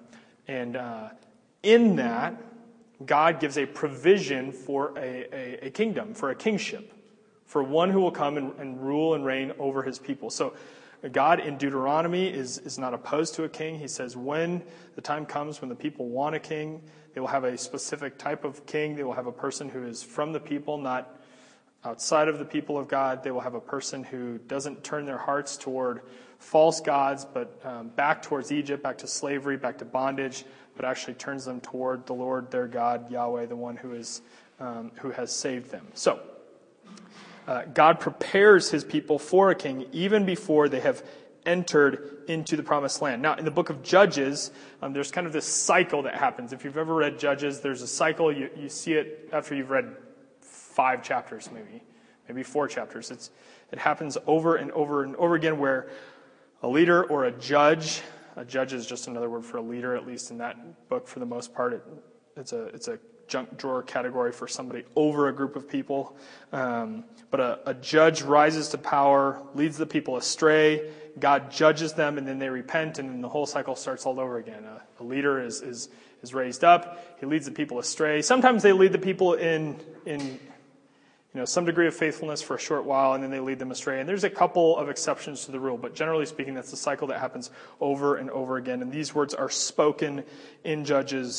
In that, God gives a provision for a kingdom, for a kingship, for one who will come and rule and reign over his people. So God in Deuteronomy is not opposed to a king. He says when the time comes when the people want a king, they will have a specific type of king. They will have a person who is from the people, not outside of the people of God. They will have a person who doesn't turn their hearts toward false gods, but back towards Egypt, back to slavery, back to bondage, but actually turns them toward the Lord their God, Yahweh, the one who has saved them. So God prepares his people for a king even before they have entered into the promised land. Now, in the book of Judges, there's kind of this cycle that happens. If you've ever read Judges, there's a cycle. You see it after you've read 5 chapters, maybe 4 chapters. It happens over and over and over again where a leader or a judge is just another word for a leader, at least in that book for the most part. It's a junk drawer category for somebody over a group of people. But a judge rises to power, leads the people astray. God judges them, and then they repent, and then the whole cycle starts all over again. A leader is raised up. He leads the people astray. Sometimes they lead the people in some degree of faithfulness for a short while, and then they lead them astray. And there's a couple of exceptions to the rule, but generally speaking, that's the cycle that happens over and over again. And these words are spoken in Judges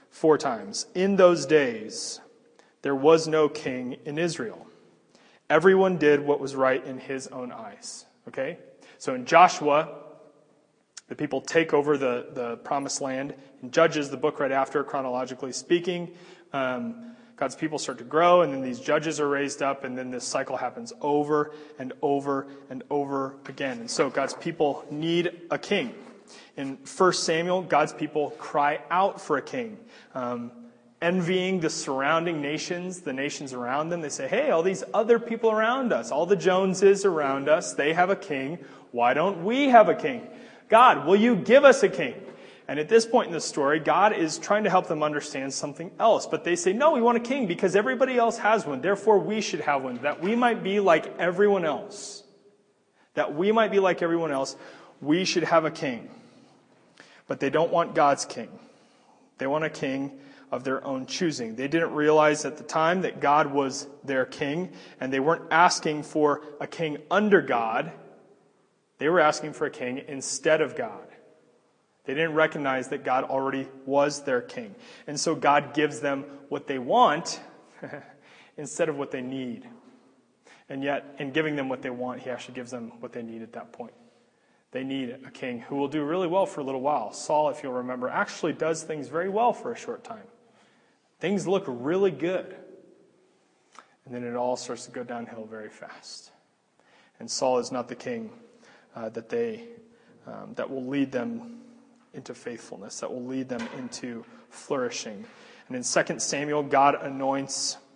4 times. In those days, there was no king in Israel. Everyone did what was right in his own eyes. Okay? So in Joshua, the people take over the promised land. In Judges, the book right after, chronologically speaking, God's people start to grow, and then these judges are raised up, and then this cycle happens over and over and over again. And so God's people need a king. In 1 Samuel, God's people cry out for a king. Envying the surrounding nations, the nations around them. They say, hey, all these other people around us, all the Joneses around us, they have a king. Why don't we have a king? God, will you give us a king? And at this point in the story, God is trying to help them understand something else. But they say, no, we want a king because everybody else has one. Therefore, we should have one, that we might be like everyone else. That we might be like everyone else. We should have a king. But they don't want God's king. They want a king of their own choosing. They didn't realize at the time that God was their king, and they weren't asking for a king under God. They were asking for a king instead of God. They didn't recognize that God already was their king. And so God gives them what they want instead of what they need. And yet, in giving them what they want, he actually gives them what they need at that point. They need a king who will do really well for a little while. Saul, if you'll remember, actually does things very well for a short time. Things look really good. And then it all starts to go downhill very fast. And Saul is not the king that will lead them into faithfulness, that will lead them into flourishing. And in 2 Samuel, in 1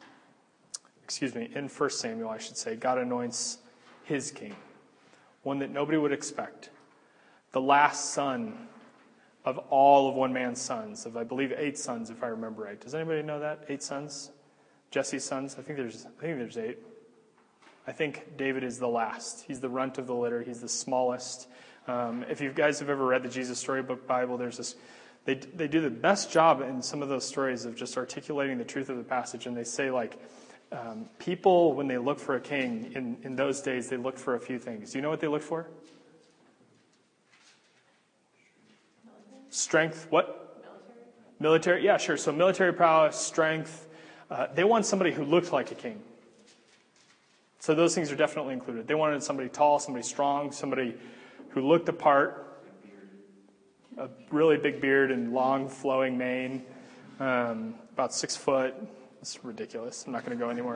Samuel, I should say, God anoints his king. One that nobody would expect. The last son of all of one man's sons, of I believe 8 sons, if I remember right. Does anybody know that? 8 sons? Jesse's sons? I think there's 8. I think David is the last. He's the runt of the litter. He's the smallest. If you guys have ever read the Jesus Storybook Bible, there's this. They do the best job in some of those stories of just articulating the truth of the passage, and they say people, when they look for a king in those days, they looked for a few things. Do you know what they looked for? Strength. What? Military. Yeah, sure. So military prowess, strength. They want somebody who looked like a king. So those things are definitely included. They wanted somebody tall, somebody strong, somebody who looked the part. A really big beard and long flowing mane. About 6 foot. It's ridiculous. I'm not going to go anymore.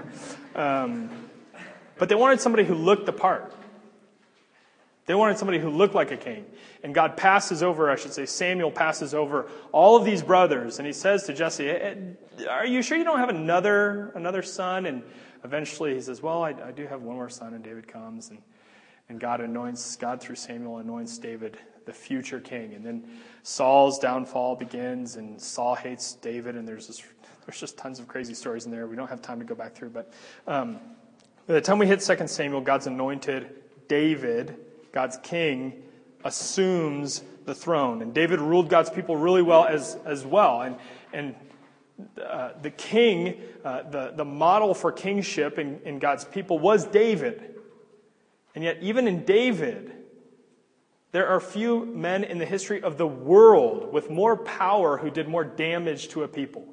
But they wanted somebody who looked the part. They wanted somebody who looked like a king. And God passes over, I should say, Samuel passes over all of these brothers. And he says to Jesse, are you sure you don't have another son? And eventually he says, well, I do have one more son. And David comes. And God through Samuel anoints David the future king. And then Saul's downfall begins. And Saul hates David. And there's just tons of crazy stories in there. We don't have time to go back through. But by the time we hit 2 Samuel, God's anointed David, God's king, assumes the throne. And David ruled God's people really well as well. And the king, the model for kingship in God's people was David. And yet even in David, there are few men in the history of the world with more power who did more damage to a people.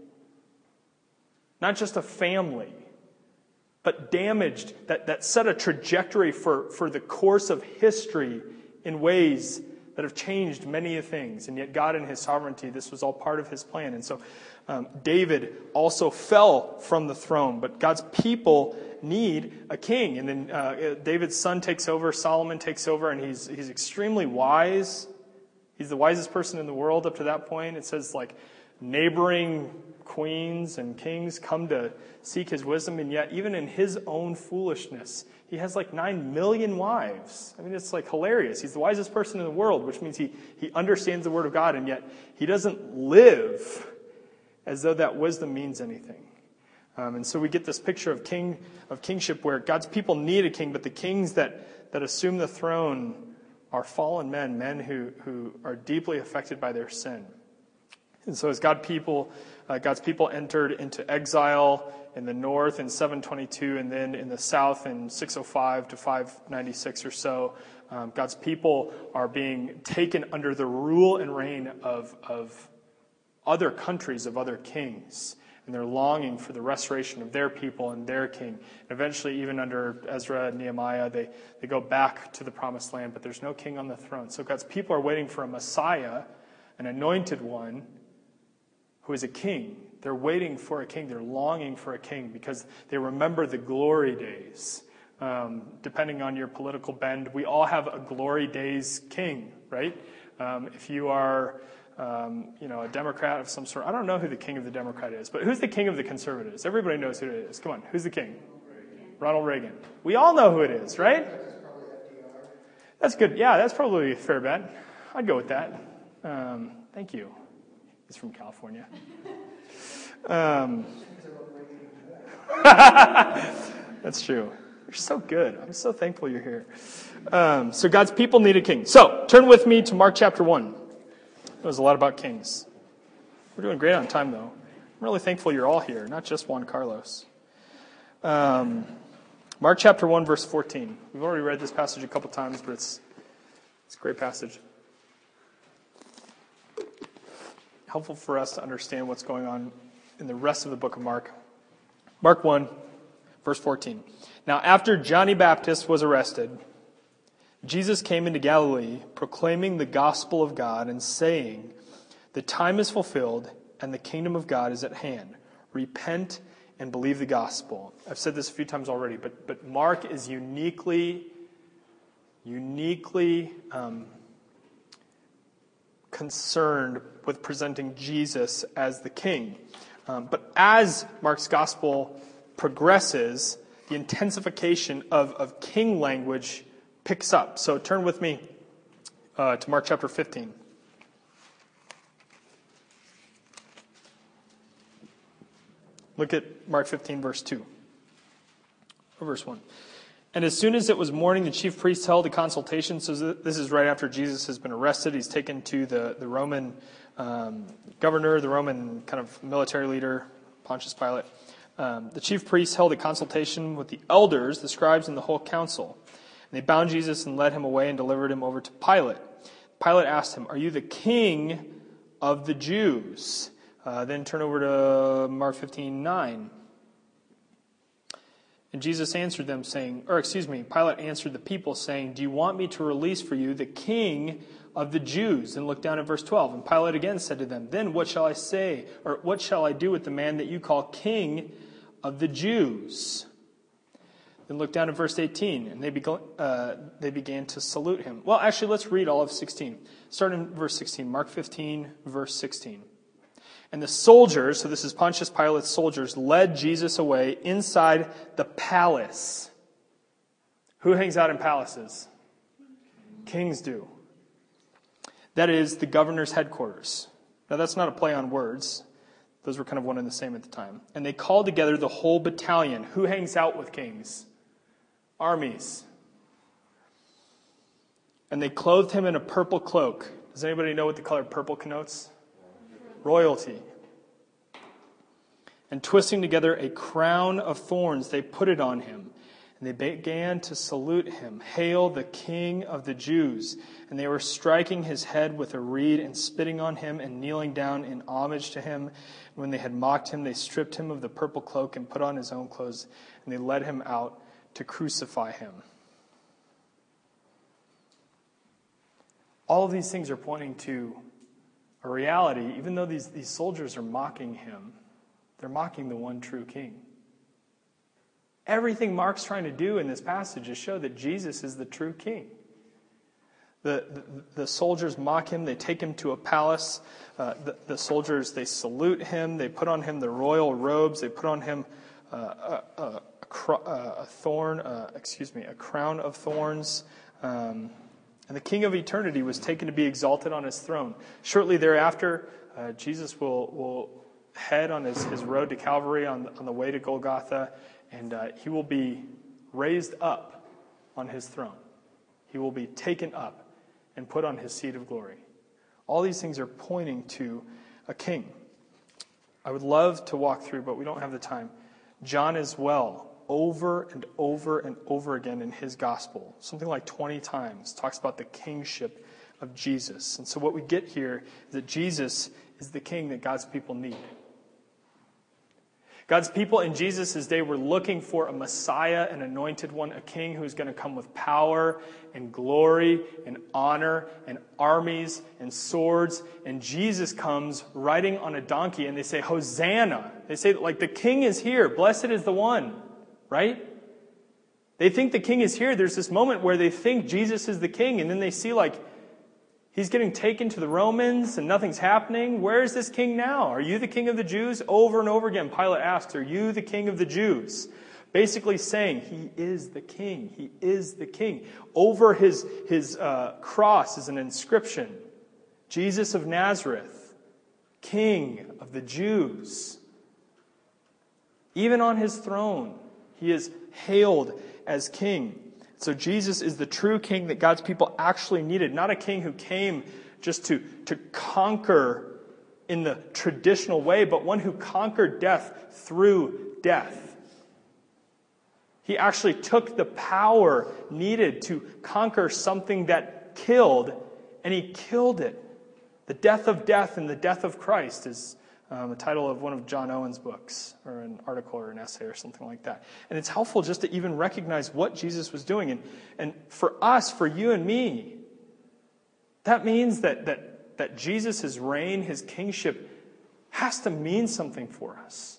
Not just a family, but damaged, that set a trajectory for the course of history in ways that have changed many things. And yet God in his sovereignty, this was all part of his plan. And so David also fell from the throne, but God's people need a king. And then David's son takes over, Solomon takes over, and he's extremely wise. He's the wisest person in the world up to that point. It says neighboring queens and kings come to seek his wisdom, and yet even in his own foolishness, he has 9 million wives. I mean, it's hilarious. He's the wisest person in the world, which means he understands the word of God, and yet he doesn't live as though that wisdom means anything. And so we get this picture of kingship where God's people need a king, but the kings that assume the throne are fallen men who are deeply affected by their sin. And so as God's people entered into exile in the north in 722, and then in the south in 605 to 596 or so, God's people are being taken under the rule and reign of other countries of other kings. And they're longing for the restoration of their people and their king. And eventually, even under Ezra and Nehemiah, they go back to the promised land, but there's no king on the throne. So God's people are waiting for a Messiah, an anointed one, who is a king. They're waiting for a king. They're longing for a king because they remember the glory days. Depending on your political bend, we all have a glory days king, right? If you are a Democrat of some sort. I don't know who the king of the Democrat is, but who's the king of the conservatives? Everybody knows who it is. Come on, who's the king? Ronald Reagan. We all know who it is, right? That's good. Yeah, that's probably a fair bet. I'd go with that. Thank you. He's from California. That's true. You're so good. I'm so thankful you're here. So God's people need a king. So turn with me to Mark chapter 1. It was a lot about kings. We're doing great on time, though. I'm really thankful you're all here, not just Juan Carlos. Mark chapter 1, verse 14. We've already read this passage a couple times, but it's a great passage. Helpful for us to understand what's going on in the rest of the book of Mark. Mark 1, verse 14. Now, after John the Baptist was arrested, Jesus came into Galilee, proclaiming the gospel of God and saying, "The time is fulfilled and the kingdom of God is at hand. Repent and believe the gospel." I've said this a few times already, but Mark is uniquely concerned with presenting Jesus as the king. But as Mark's gospel progresses, the intensification of king language picks up. So turn with me to Mark chapter 15. Look at Mark 15, verse 2. Or verse 1. And as soon as it was morning, the chief priests held a consultation. So this is right after Jesus has been arrested. He's taken to the Roman governor, the Roman kind of military leader, Pontius Pilate. The chief priests held a consultation with the elders, the scribes, and the whole council. And they bound Jesus and led him away and delivered him over to Pilate. Pilate asked him, "Are you the king of the Jews?" Then turn over to Mark 15:9. And Jesus answered them Pilate answered the people saying, "Do you want me to release for you the king of the Jews?" And look down at verse 12. And Pilate again said to them, "Then what shall I say, or what shall I do with the man that you call king of the Jews?" Then look down at verse 18, and they began to salute him. Well, actually, let's read all of 16. Start in verse 16, Mark 15, verse 16. And the soldiers, so this is Pontius Pilate's soldiers, led Jesus away inside the palace. Who hangs out in palaces? Kings do. That is the governor's headquarters. Now, that's not a play on words. Those were kind of one and the same at the time. And they called together the whole battalion. Who hangs out with kings? Armies. And they clothed him in a purple cloak. Does anybody know what the color purple connotes? Royalty. And twisting together a crown of thorns, they put it on him. And they began to salute him. "Hail the King of the Jews." And they were striking his head with a reed and spitting on him and kneeling down in homage to him. And when they had mocked him, they stripped him of the purple cloak and put on his own clothes. And they led him out to crucify him. All of these things are pointing to a reality. Even though these soldiers are mocking him, they're mocking the one true king. Everything Mark's trying to do in this passage is show that Jesus is the true king. The soldiers mock him. They take him to a palace. The soldiers, they salute him. They put on him the royal robes. They put on him a crown of thorns. And the King of eternity was taken to be exalted on his throne. Shortly thereafter, Jesus will head on his road to Calvary on the way to Golgotha, and he will be raised up on his throne. He will be taken up and put on his seat of glory. All these things are pointing to a king. I would love to walk through, but we don't have the time. John as well, over and over and over again in his gospel, something like 20 times, talks about the kingship of Jesus. And so what we get here is that Jesus is the king that God's people need. God's people in Jesus' day were looking for a Messiah, an anointed one, a king who's going to come with power and glory and honor and armies and swords. And Jesus comes riding on a donkey, and they say, Hosanna. They say, like, the king is here. Blessed is the one, right? They think the king is here. There's this moment where they think Jesus is the king, and then they see, like, he's getting taken to the Romans and nothing's happening. Where is this king now? Are you the king of the Jews? Over and over again, Pilate asks, are you the king of the Jews? Basically saying, he is the king. He is the king. Over his cross is an inscription. Jesus of Nazareth, King of the Jews. Even on his throne, he is hailed as king. So Jesus is the true king that God's people actually needed. Not a king who came just to conquer in the traditional way, but one who conquered death through death. He actually took the power needed to conquer something that killed, and he killed it. The death of death and the death of Christ is the title of one of John Owen's books, or an article or an essay or something like that. And it's helpful just to even recognize what Jesus was doing. And for us, for you and me, that means that Jesus' reign, his kingship, has to mean something for us.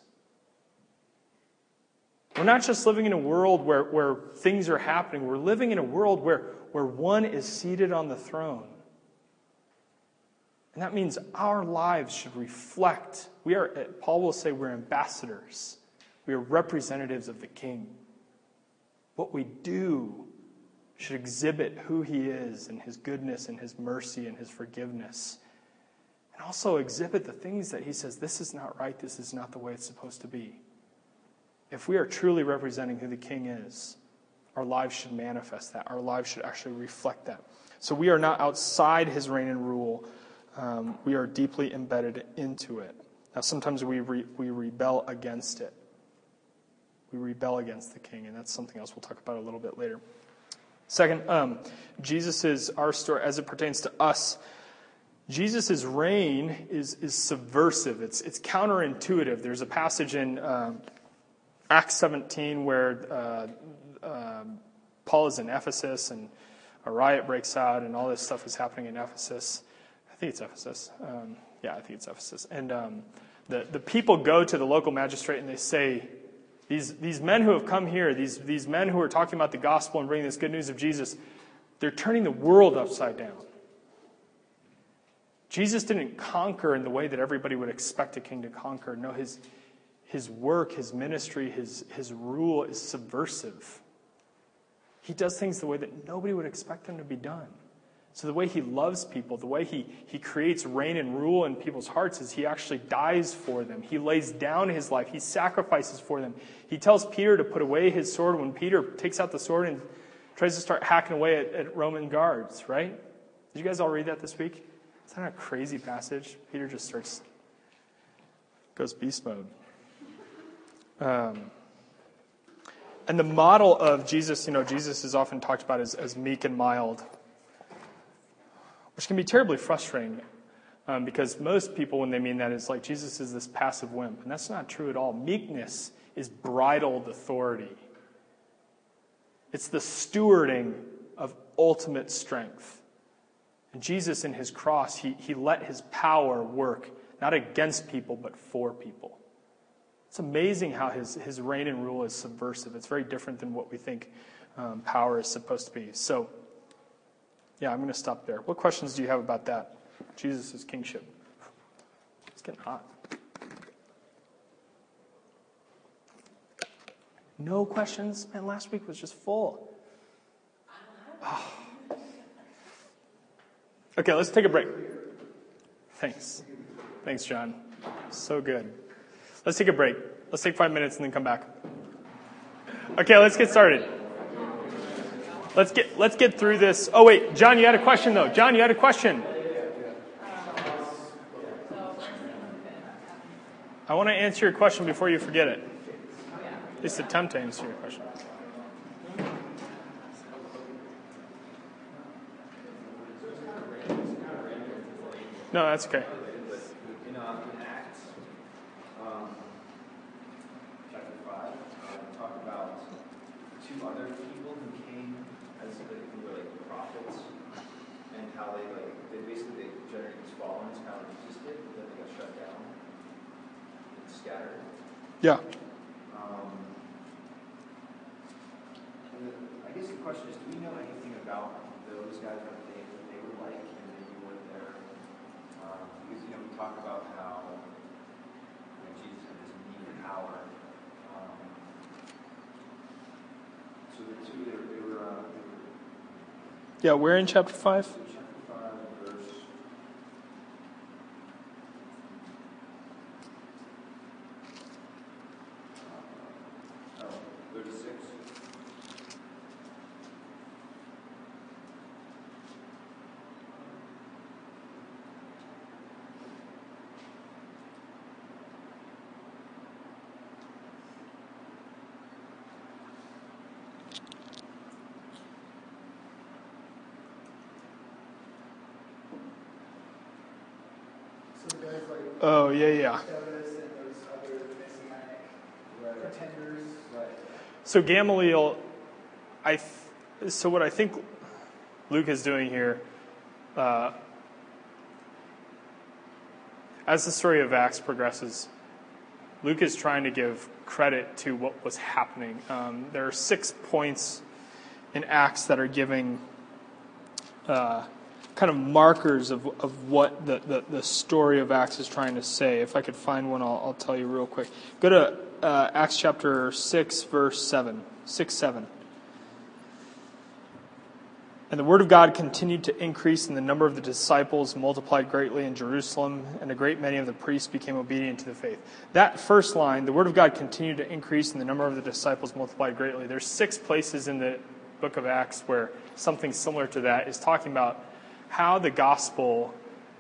We're not just living in a world where things are happening. We're living in a world where one is seated on the throne. And that means our lives should reflect. Paul will say we're ambassadors. We are representatives of the King. What we do should exhibit who he is and his goodness and his mercy and his forgiveness. And also exhibit the things that he says, this is not right, this is not the way it's supposed to be. If we are truly representing who the King is, our lives should manifest that. Our lives should actually reflect that. So we are not outside his reign and rule. We are deeply embedded into it. Now, sometimes we rebel against it. We rebel against the king, and that's something else we'll talk about a little bit later. Second, our story as it pertains to us. Jesus' reign is subversive. It's counterintuitive. There's a passage in Acts 17 where Paul is in Ephesus, and a riot breaks out, and all this stuff is happening in Ephesus. I think it's Ephesus. I think it's Ephesus. And the people go to the local magistrate and they say, these men who have come here, these men who are talking about the gospel and bringing this good news of Jesus, they're turning the world upside down. Jesus didn't conquer in the way that everybody would expect a king to conquer. No, his work, his ministry, his rule is subversive. He does things the way that nobody would expect them to be done. So the way he loves people, the way he creates reign and rule in people's hearts is he actually dies for them. He lays down his life. He sacrifices for them. He tells Peter to put away his sword when Peter takes out the sword and tries to start hacking away at Roman guards, right? Did you guys all read that this week? Is that a crazy passage? Peter just goes beast mode. And the model of Jesus, Jesus is often talked about as meek and mild, which can be terribly frustrating because most people, when they mean that, is like Jesus is this passive wimp. And that's not true at all. Meekness is bridled authority. It's the stewarding of ultimate strength. And Jesus, in his cross, he let his power work, not against people, but for people. It's amazing how his reign and rule is subversive. It's very different than what we think power is supposed to be. So, yeah, I'm going to stop there. What questions do you have about that? Jesus' kingship. It's getting hot. No questions? Man, last week was just full. Oh. Okay, let's take a break. Thanks. Thanks, John. So good. Let's take a break. Let's take 5 minutes and then come back. Okay, let's get started. Let's get through this. Oh, wait. John, you had a question, though. John, you had a question. I want to answer your question before you forget it. At least attempt to answer your question. No, that's okay. talk about two other people who came as who were like prophets, and how they basically generated these followings, kind of like Jesus did, but then they got shut down and scattered. Yeah. I guess the question is, do we know anything about those guys, what they were like, and maybe what their because we talk about how Jesus had this meager power. So the two they were Yeah, we're in chapter 5. chapter 5 verse 36. So the guys like Oh, yeah. Theudas and those other messianic pretenders. Right. So Gamaliel, so what I think Luke is doing here, as the story of Acts progresses, Luke is trying to give credit to what was happening. There are 6 points in Acts that are giving kind of markers of what the story of Acts is trying to say. If I could find one, I'll tell you real quick. Go to Acts chapter 6, verse 7. 6-7. And the word of God continued to increase, and the number of the disciples multiplied greatly in Jerusalem, and a great many of the priests became obedient to the faith. That first line, the word of God continued to increase, and the number of the disciples multiplied greatly. There's 6 places in the book of Acts where something similar to that is talking about how the gospel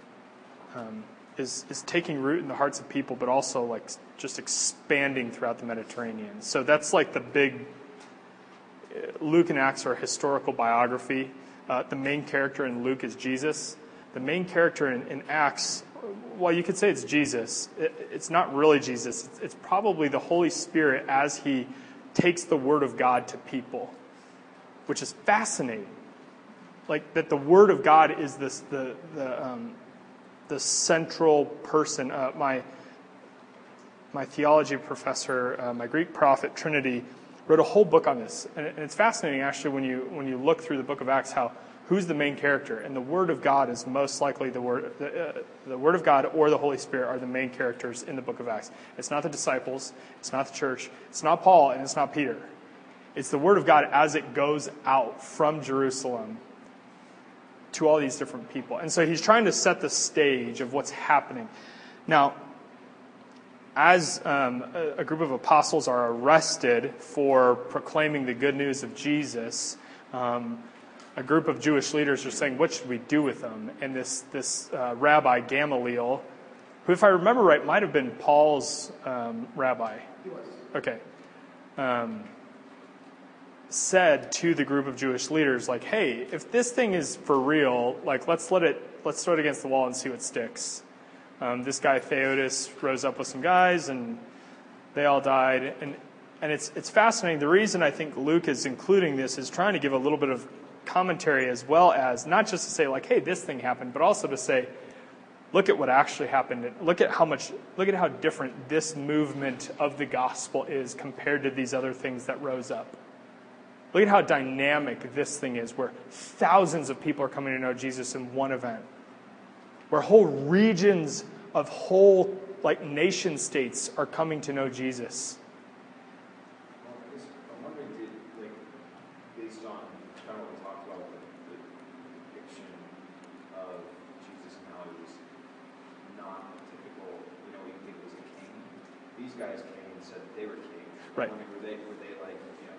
is taking root in the hearts of people, but also like just expanding throughout the Mediterranean. So that's like the big. Luke and Acts are a historical biography. The main character in Luke is Jesus. The main character in Acts, well, you could say it's Jesus. It's not really Jesus. It's probably the Holy Spirit as he takes the Word of God to people, which is fascinating. Like that the Word of God is the central person. My theology professor, my Greek prof at Trinity, wrote a whole book on this, and it's fascinating actually when you look through the book of Acts who's the main character, and the Word of God is most likely the Word of God or the Holy Spirit are the main characters in the book of Acts. It's not the disciples, it's not the church, it's not Paul, and it's not Peter. It's the Word of God as it goes out from Jerusalem to all these different people. And so he's trying to set the stage of what's happening. Now, as a group of apostles are arrested for proclaiming the good news of Jesus, a group of Jewish leaders are saying, what should we do with them? And this Rabbi Gamaliel, who, if I remember right, might have been Paul's rabbi. He was. Okay. Said to the group of Jewish leaders, like, hey, if this thing is for real, like, let's throw it against the wall and see what sticks. This guy Theudas rose up with some guys, and they all died. And it's fascinating. The reason I think Luke is including this is trying to give a little bit of commentary, as well as not just to say like, hey, this thing happened, but also to say, look at what actually happened. Look at how different this movement of the gospel is compared to these other things that rose up. Look at how dynamic this thing is, where thousands of people are coming to know Jesus in one event, where whole regions of whole nation states are coming to know Jesus. Well, I'm wondering, based on kind of what we talked about, the depiction of Jesus and how he was not a typical, we think he was a king. These guys came and said they were king. Right. I mean, were they like,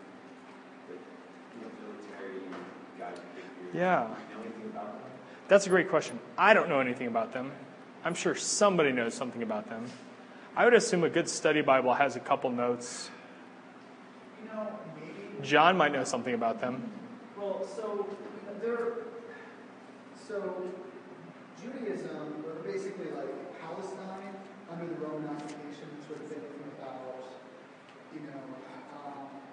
military guys? Yeah. Do you know anything about them? That's a great question. I don't know anything about them. I'm sure somebody knows something about them. I would assume a good study Bible has a couple notes. Maybe. John might know something about them. Well, so Judaism, or basically like Palestine under the Roman occupation, which would have been from about,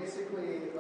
basically,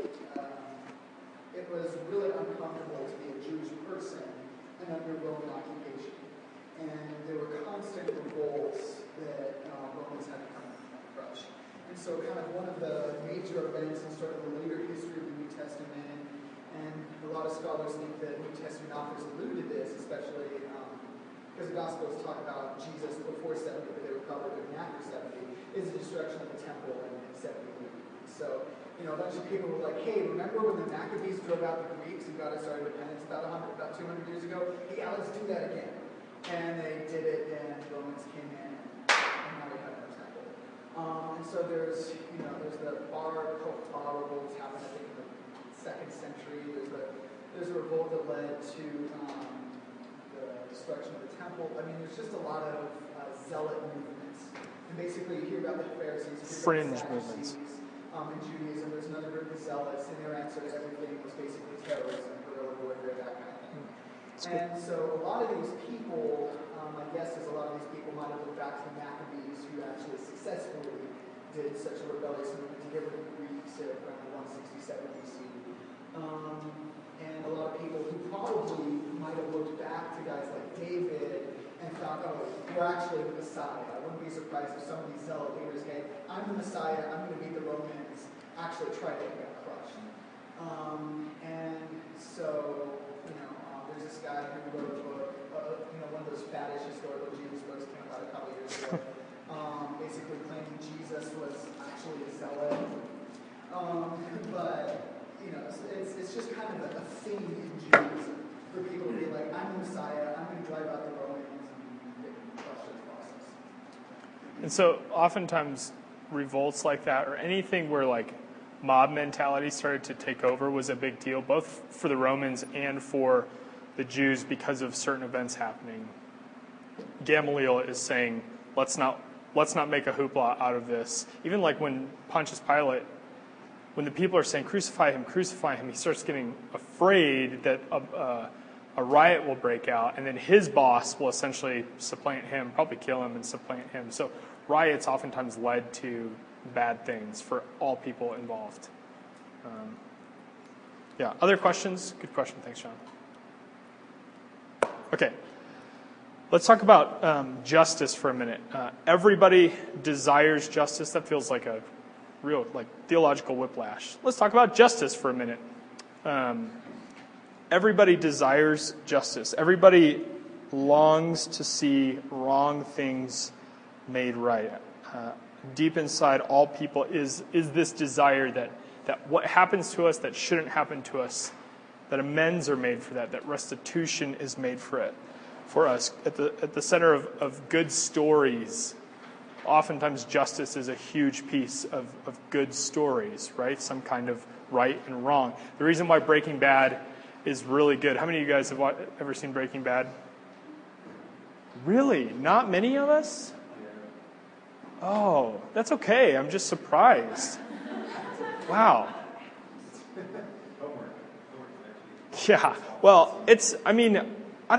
it was really uncomfortable to be a Jewish person and under Roman occupation. And there were constant revolts that Romans had to come and crush. And so kind of one of the major events in sort of the later history of the New Testament, and a lot of scholars think that New Testament authors alluded to this, especially because the Gospels talk about Jesus before 70, but they were probably written after 70, is the destruction of the temple in 70 AD. So, a bunch of people were like, hey, remember when the Maccabees drove out the Greeks and got us our independence about 200 years ago? Hey, yeah, let's do that again. And they did it, and the Romans came in, and now we have no temple. And so there's the Bar Kokhba revolt happened, I think, in the 2nd century. There's a revolt that led to the destruction of the temple. I mean, there's just a lot of zealot movements. And basically, you hear about the Pharisees, Fringe movements. In Judaism, there's another group of zealots, and their answer to everything was basically terrorism, guerrilla warfare, that kind of thing. And so a lot of these people, my guess is a lot of these people might have looked back to the Maccabees, who actually successfully did such a rebellious movement to get rid of the Greeks around 167 BC. And a lot of people who probably might have looked back to guys like David and thought, oh, we're actually the Messiah. I wouldn't be surprised if some of these zealot leaders, hey, I'm the Messiah, I'm going to beat the Romans, actually try to get crushed. And so, there's this guy who wrote a book, one of those faddish historical Jesus books came out a couple years ago, basically claiming Jesus was actually a zealot. But, it's just kind of a thing in Judaism for people to be like, I'm the Messiah, I'm going to drive out the Romans and crush this process. And so oftentimes revolts like that, or anything where mob mentality started to take over, was a big deal, both for the Romans and for the Jews, because of certain events happening. Gamaliel is saying, let's not make a hoopla out of this. Even when Pontius Pilate, when the people are saying, crucify him, he starts getting afraid that a riot will break out, and then his boss will essentially supplant him, probably kill him and supplant him. So riots oftentimes led to bad things for all people involved. Other questions? Good question. Thanks, John. Okay. Let's talk about justice for a minute. Everybody desires justice. That feels like a real theological whiplash. Let's talk about justice for a minute. Everybody desires justice. Everybody longs to see wrong things made right. Deep inside all people is this desire that what happens to us that shouldn't happen to us, that amends are made for that restitution is made for us. At the center of good stories, oftentimes justice is a huge piece of good stories, right? Some kind of right and wrong. The reason why Breaking Bad is really good. How many of you guys have ever seen Breaking Bad? Really? Not many of us? Oh, that's okay. I'm just surprised. Wow. Yeah. Well, I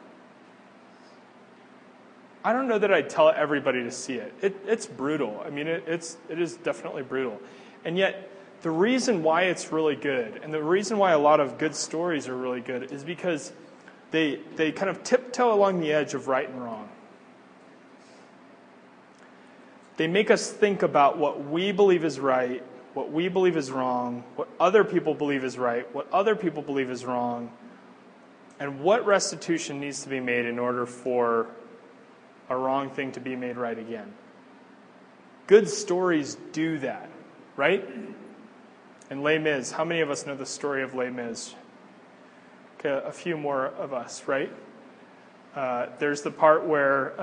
don't know that I'd tell everybody to see it. It's brutal. It is definitely brutal. And yet, the reason why it's really good, and the reason why a lot of good stories are really good, is because they kind of tiptoe along the edge of right and wrong. They make us think about what we believe is right, what we believe is wrong, what other people believe is right, what other people believe is wrong, and what restitution needs to be made in order for a wrong thing to be made right again. Good stories do that, right? And Les Mis, how many of us know the story of Les Mis? Okay, a few more of us, right? There's the part where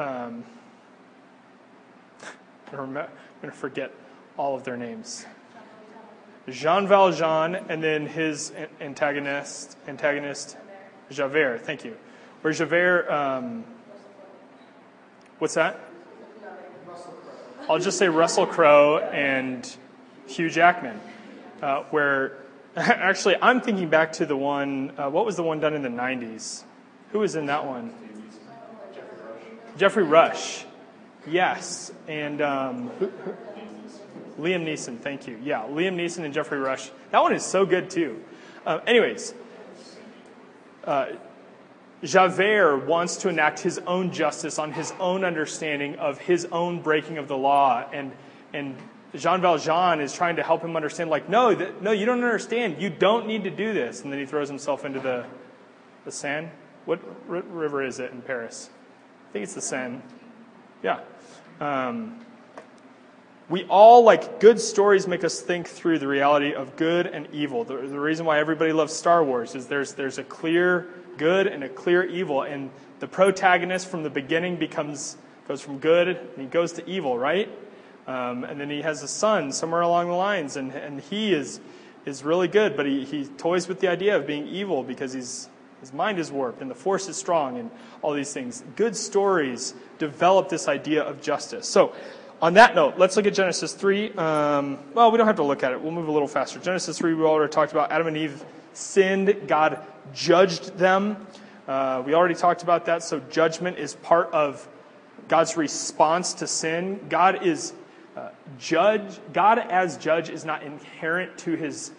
I'm going to forget all of their names. Jean Valjean, and then his antagonist, Javert. Thank you. Where Javert, what's that? I'll just say Russell Crowe and Hugh Jackman. Where, actually, I'm thinking back to the one, what was the one done in the 90s? Who was in that one? Jeffrey Rush. Yes. And Liam Neeson, thank you. Yeah, Liam Neeson and Jeffrey Rush. That one is so good too. Anyways, Javert wants to enact his own justice on his own understanding of his own breaking of the law, and Jean Valjean is trying to help him understand, like, no, you don't understand. You don't need to do this. And then he throws himself into the Seine. What river is it in Paris? I think it's the Seine. Yeah. We all, like, good stories make us think through the reality of good and evil. The reason why everybody loves Star Wars is there's a clear good and a clear evil, and the protagonist from the beginning goes from good and he goes to evil, right? And then he has a son somewhere along the lines, and he is really good, but he toys with the idea of being evil because his mind is warped and the force is strong and all these things. Good stories develop this idea of justice. So, on that note, let's look at Genesis 3. Well, we don't have to look at it. We'll move a little faster. Genesis 3, we already talked about. Adam and Eve sinned. God judged them. We already talked about that. So judgment is part of God's response to sin. God is judge. God as judge is not inherent to his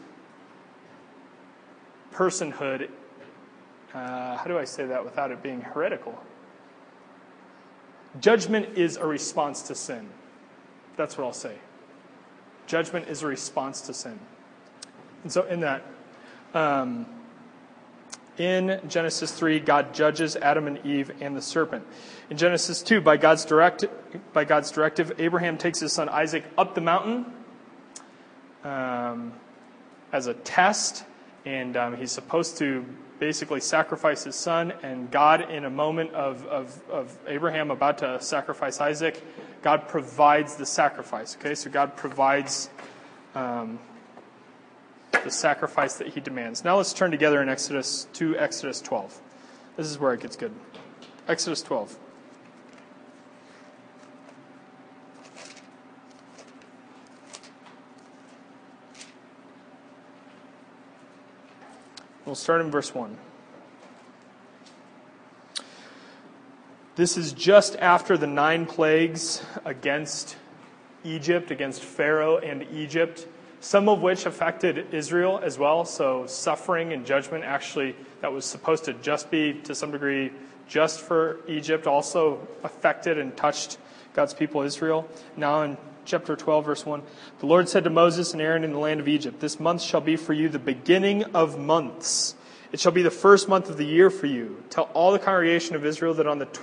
personhood. How do I say that without it being heretical? Judgment is a response to sin. That's what I'll say. Judgment is a response to sin. And so in that, in Genesis 3, God judges Adam and Eve and the serpent. In Genesis 2, by God's directive, Abraham takes his son Isaac up the mountain as a test, and he's supposed to basically sacrifice his son, and God, in a moment of Abraham about to sacrifice Isaac, God provides the sacrifice. Okay, so God provides the sacrifice that he demands. Now let's turn together in Exodus 12. This is where it gets good. Exodus 12. We'll start in verse 1. This is just after the 9 plagues against Egypt, against Pharaoh and Egypt, some of which affected Israel as well. So suffering and judgment, actually, that was supposed to just be, to some degree, just for Egypt, also affected and touched God's people Israel. Now in chapter 12, verse 1, the Lord said to Moses and Aaron in the land of Egypt, "This month shall be for you the beginning of months. It shall be the first month of the year for you. Tell all the congregation of Israel that on the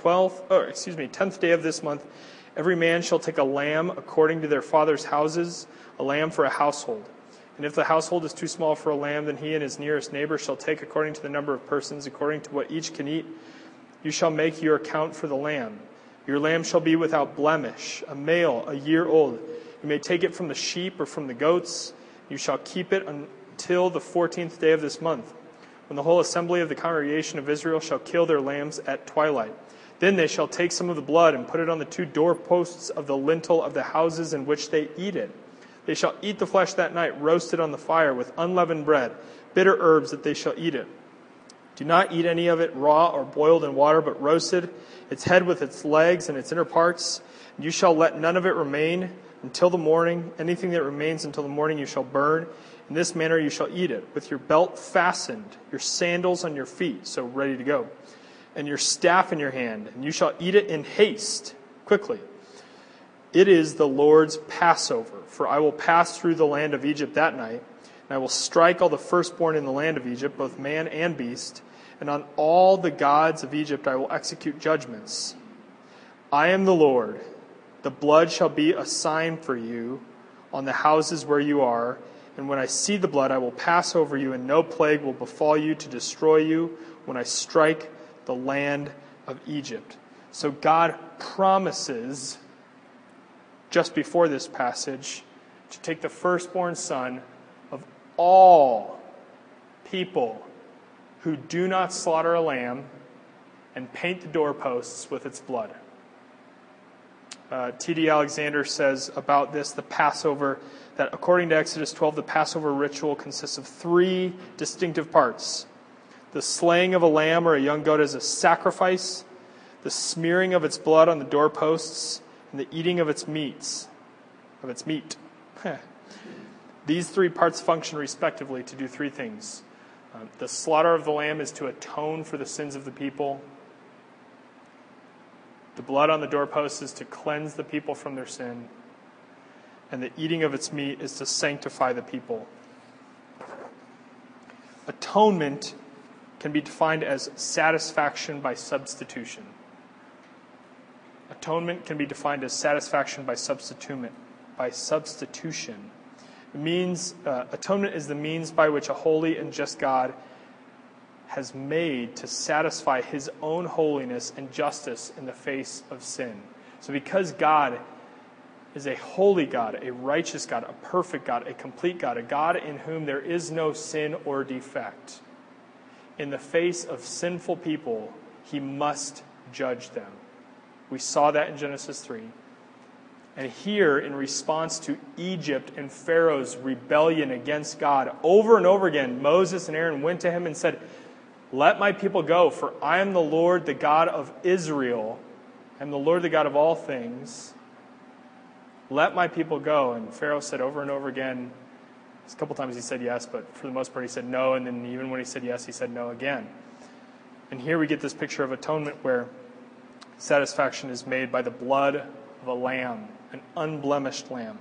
10th day of this month, every man shall take a lamb according to their father's houses, a lamb for a household. And if the household is too small for a lamb, then he and his nearest neighbor shall take according to the number of persons, according to what each can eat. You shall make your account for the lamb. Your lamb shall be without blemish, a male, a year old. You may take it from the sheep or from the goats. You shall keep it until the 14th day of this month, when the whole assembly of the congregation of Israel shall kill their lambs at twilight. Then they shall take some of the blood and put it on the 2 doorposts of the lintel of the houses in which they eat it. They shall eat the flesh that night, roasted on the fire with unleavened bread, bitter herbs that they shall eat it. Do not eat any of it raw or boiled in water, but roasted, its head with its legs and its inner parts. And you shall let none of it remain until the morning. Anything that remains until the morning you shall burn. In this manner you shall eat it, with your belt fastened, your sandals on your feet, so ready to go, and your staff in your hand. And you shall eat it in haste, quickly. It is the Lord's Passover, for I will pass through the land of Egypt that night, and I will strike all the firstborn in the land of Egypt, both man and beast, and on all the gods of Egypt I will execute judgments. I am the Lord. The blood shall be a sign for you on the houses where you are, and when I see the blood, I will pass over you, and no plague will befall you to destroy you when I strike the land of Egypt." So God promises, just before this passage, to take the firstborn son of all people who do not slaughter a lamb and paint the doorposts with its blood. T.D. Alexander says about this, the Passover, that according to Exodus 12, the Passover ritual consists of 3 distinctive parts. The slaying of a lamb or a young goat as a sacrifice, the smearing of its blood on the doorposts, and the eating of its meat. These three parts function respectively to do three things. The slaughter of the lamb is to atone for the sins of the people. The blood on the doorpost is to cleanse the people from their sin. And the eating of its meat is to sanctify the people. Atonement can be defined as satisfaction by substitution. Atonement can be defined as satisfaction by substitution. It means atonement is the means by which a holy and just God has made to satisfy his own holiness and justice in the face of sin. So because God is a holy God, a righteous God, a perfect God, a complete God, a God in whom there is no sin or defect, in the face of sinful people, he must judge them. We saw that in Genesis 3. And here, in response to Egypt and Pharaoh's rebellion against God, over and over again, Moses and Aaron went to him and said, "Let my people go, for I am the Lord, the God of Israel. I am the Lord, the God of all things. Let my people go." And Pharaoh said over and over again, a couple times he said yes, but for the most part he said no, and then even when he said yes, he said no again. And here we get this picture of atonement where satisfaction is made by the blood of a lamb, an unblemished lamb.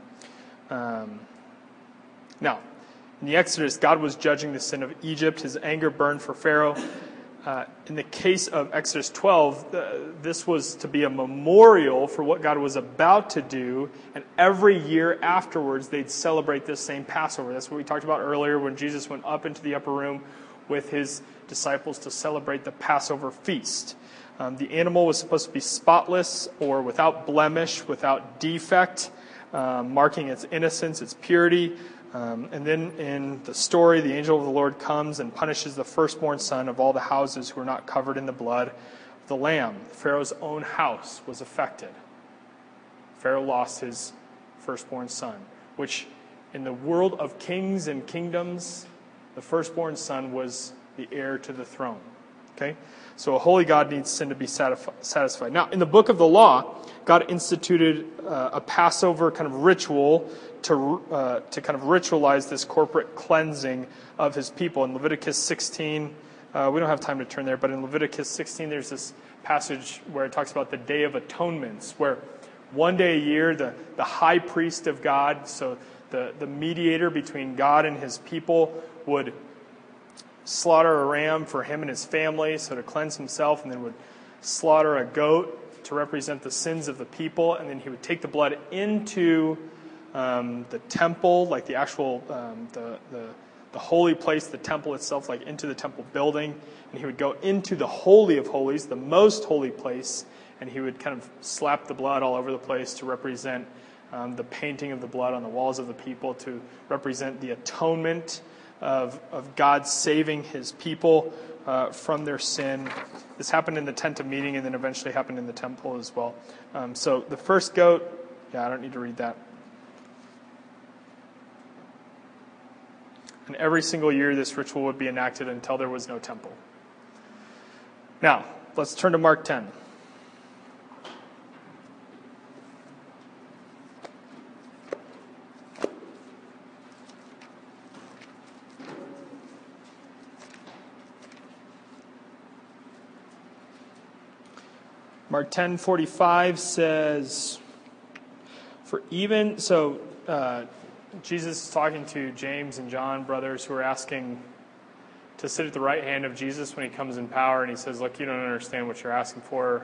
Now, in the Exodus, God was judging the sin of Egypt. His anger burned for Pharaoh. In the case of Exodus 12, this was to be a memorial for what God was about to do, and every year afterwards they'd celebrate this same Passover. That's what we talked about earlier when Jesus went up into the upper room with his disciples to celebrate the Passover feast. The animal was supposed to be spotless or without blemish, without defect, marking its innocence, its purity. And then in the story, the angel of the Lord comes and punishes the firstborn son of all the houses who are not covered in the blood of the lamb. Pharaoh's own house was affected. Pharaoh lost his firstborn son, which in the world of kings and kingdoms, the firstborn son was the heir to the throne. Okay? So a holy God needs sin to be satisfied. Now, in the book of the law, God instituted a Passover kind of ritual to kind of ritualize this corporate cleansing of his people. In Leviticus 16, we don't have time to turn there, but in Leviticus 16, there's this passage where it talks about the Day of Atonements, where one day a year, the high priest of God, so the mediator between God and his people, would slaughter a ram for him and his family, so to cleanse himself, and then would slaughter a goat to represent the sins of the people, and then he would take the blood into the temple, like the actual the holy place, the temple itself, like into the temple building, and he would go into the Holy of Holies, the most holy place, and he would kind of slap the blood all over the place to represent the painting of the blood on the walls of the people, to represent the atonement of God saving his people from their sin. This happened in the tent of meeting and then eventually happened in the temple as well. So the first goat, I don't need to read that. And every single year this ritual would be enacted until there was no temple. Now, let's turn to Mark 10. Mark 10:45 says, Jesus is talking to James and John, brothers, who are asking to sit at the right hand of Jesus when he comes in power, and he says, look, you don't understand what you're asking for.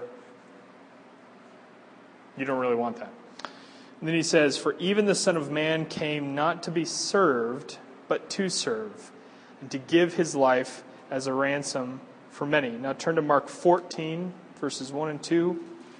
You don't really want that. And then he says, for even the Son of Man came not to be served, but to serve, and to give his life as a ransom for many. Now turn to Mark 14, verses 1 and 2.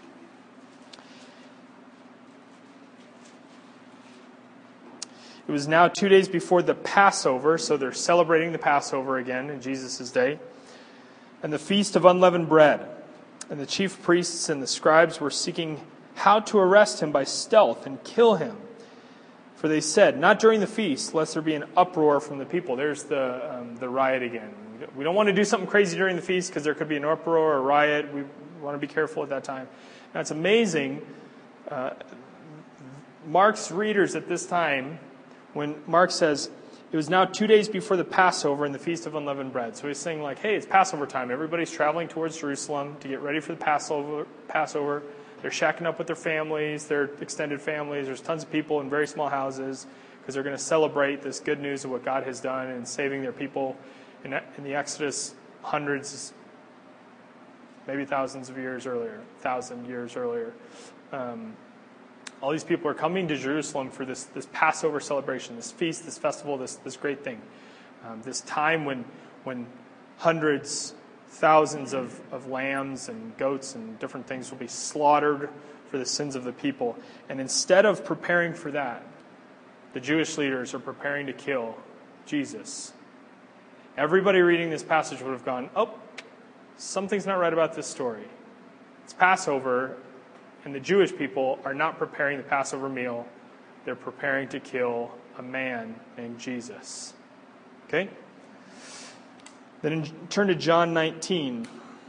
It was now 2 days before the Passover, so they're celebrating the Passover again in Jesus' day, and the feast of unleavened bread. And the chief priests and the scribes were seeking how to arrest him by stealth and kill him. For they said, not during the feast, lest there be an uproar from the people. There's the riot again. We don't want to do something crazy during the feast because there could be an uproar or a riot. We want to be careful at that time. Now it's amazing. Mark's readers at this time, when Mark says, it was now 2 days before the Passover and the Feast of Unleavened Bread. So he's saying like, hey, it's Passover time. Everybody's traveling towards Jerusalem to get ready for the Passover. They're shacking up with their families, their extended families. There's tons of people in very small houses because they're going to celebrate this good news of what God has done in saving their people in the Exodus hundreds, maybe thousands of years earlier, 1,000 years earlier. All these people are coming to Jerusalem for this Passover celebration, this feast, this festival, this great thing. This time when hundreds, thousands of lambs and goats and different things will be slaughtered for the sins of the people. And instead of preparing for that, the Jewish leaders are preparing to kill Jesus. Everybody reading this passage would have gone, oh, something's not right about this story. It's Passover, and the Jewish people are not preparing the Passover meal. They're preparing to kill a man named Jesus. Okay? Then turn to John 19.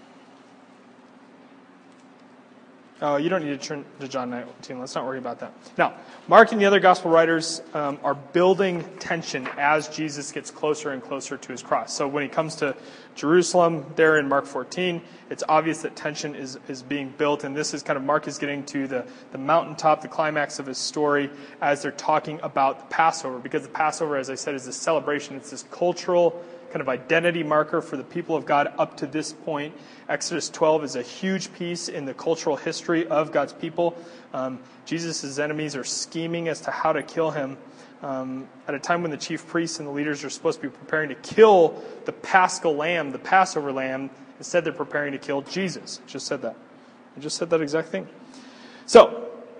Oh, you don't need to turn to John 19. Let's not worry about that. Now, Mark and the other gospel writers are building tension as Jesus gets closer and closer to his cross. So when he comes to Jerusalem, there in Mark 14, it's obvious that tension is being built. And this is kind of, Mark is getting to the mountaintop, the climax of his story as they're talking about the Passover. Because the Passover, as I said, is this celebration. It's this cultural kind of identity marker for the people of God up to this point. Exodus 12 is a huge piece in the cultural history of God's people. Jesus' enemies are scheming as to how to kill him at a time when the chief priests and the leaders are supposed to be preparing to kill the Paschal lamb, the Passover lamb. Instead, they're preparing to kill Jesus. I just said that. I just said that exact thing. So,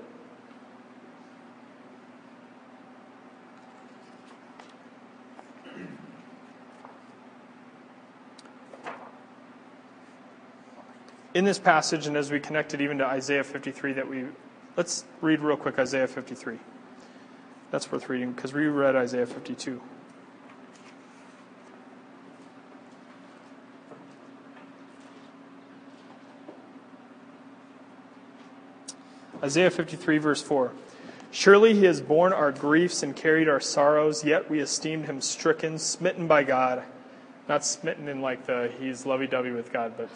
in this passage, and as we connect it even to Isaiah 53, let's read real quick Isaiah 53. That's worth reading because we read Isaiah 52. Isaiah 53, verse 4. Surely he has borne our griefs and carried our sorrows, yet we esteemed him stricken, smitten by God. Not smitten in like he's lovey-dovey with God, but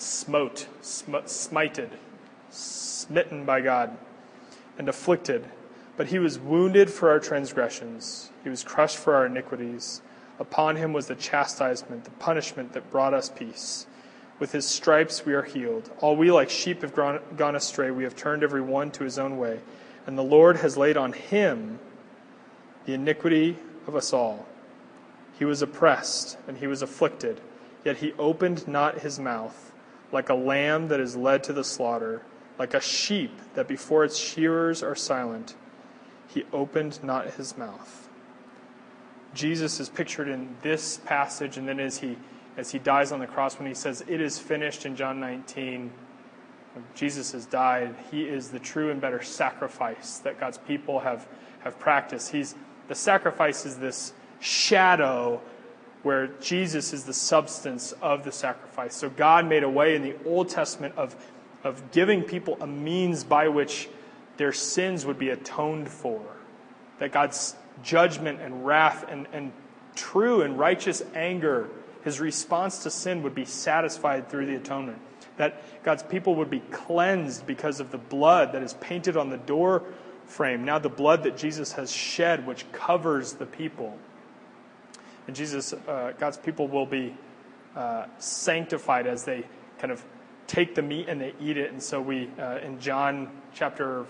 smited, smitten by God, and afflicted. But he was wounded for our transgressions. He was crushed for our iniquities. Upon him was the chastisement, the punishment that brought us peace. With his stripes we are healed. All we like sheep have gone astray. We have turned every one to his own way. And the Lord has laid on him the iniquity of us all. He was oppressed and he was afflicted, yet he opened not his mouth. Like a lamb that is led to the slaughter, like a sheep that before its shearers are silent, he opened not his mouth. Jesus is pictured in this passage, and then as he dies on the cross, when he says, it is finished in John 19, Jesus has died. He is the true and better sacrifice that God's people have practiced. The sacrifice is this shadow where Jesus is the substance of the sacrifice. So God made a way in the Old Testament of giving people a means by which their sins would be atoned for. That God's judgment and wrath and true and righteous anger, his response to sin, would be satisfied through the atonement. That God's people would be cleansed because of the blood that is painted on the door frame. Now the blood that Jesus has shed, which covers the people. And God's people will be sanctified as they kind of take the meat and they eat it. And so in John chapter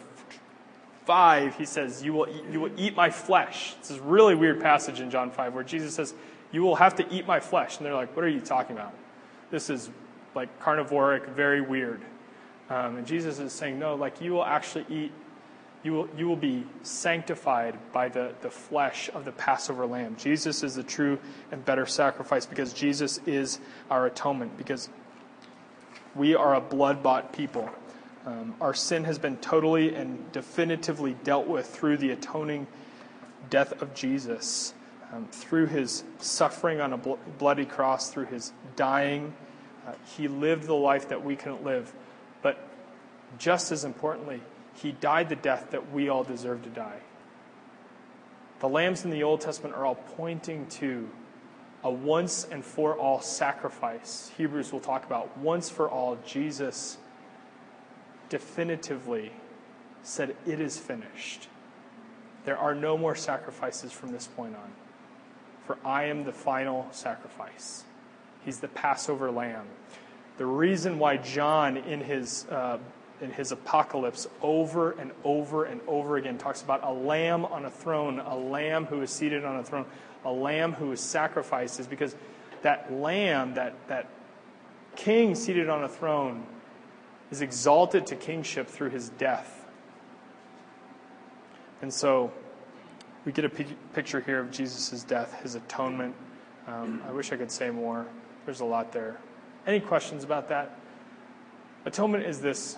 5, he says, you will eat my flesh. It's this really weird passage in John 5 where Jesus says, you will have to eat my flesh. And they're like, what are you talking about? This is like carnivoric, very weird. And Jesus is saying, no, like you will actually eat, you will be sanctified by the flesh of the Passover lamb. Jesus is the true and better sacrifice because Jesus is our atonement, because we are a blood-bought people. Our sin has been totally and definitively dealt with through the atoning death of Jesus, through his suffering on a bloody cross, through his dying. He lived the life that we couldn't live. But just as importantly, he died the death that we all deserve to die. The lambs in the Old Testament are all pointing to a once and for all sacrifice. Hebrews will talk about once for all. Jesus definitively said, "It is finished." There are no more sacrifices from this point on. For I am the final sacrifice. He's the Passover lamb. The reason why John in his apocalypse over and over and over again talks about a lamb on a throne, a lamb who is seated on a throne, a lamb who is sacrificed, is because that lamb, that king seated on a throne, is exalted to kingship through his death. And so we get a picture here of Jesus' death, his atonement. I wish I could say more. There's a lot there. Any questions about that? Atonement is this.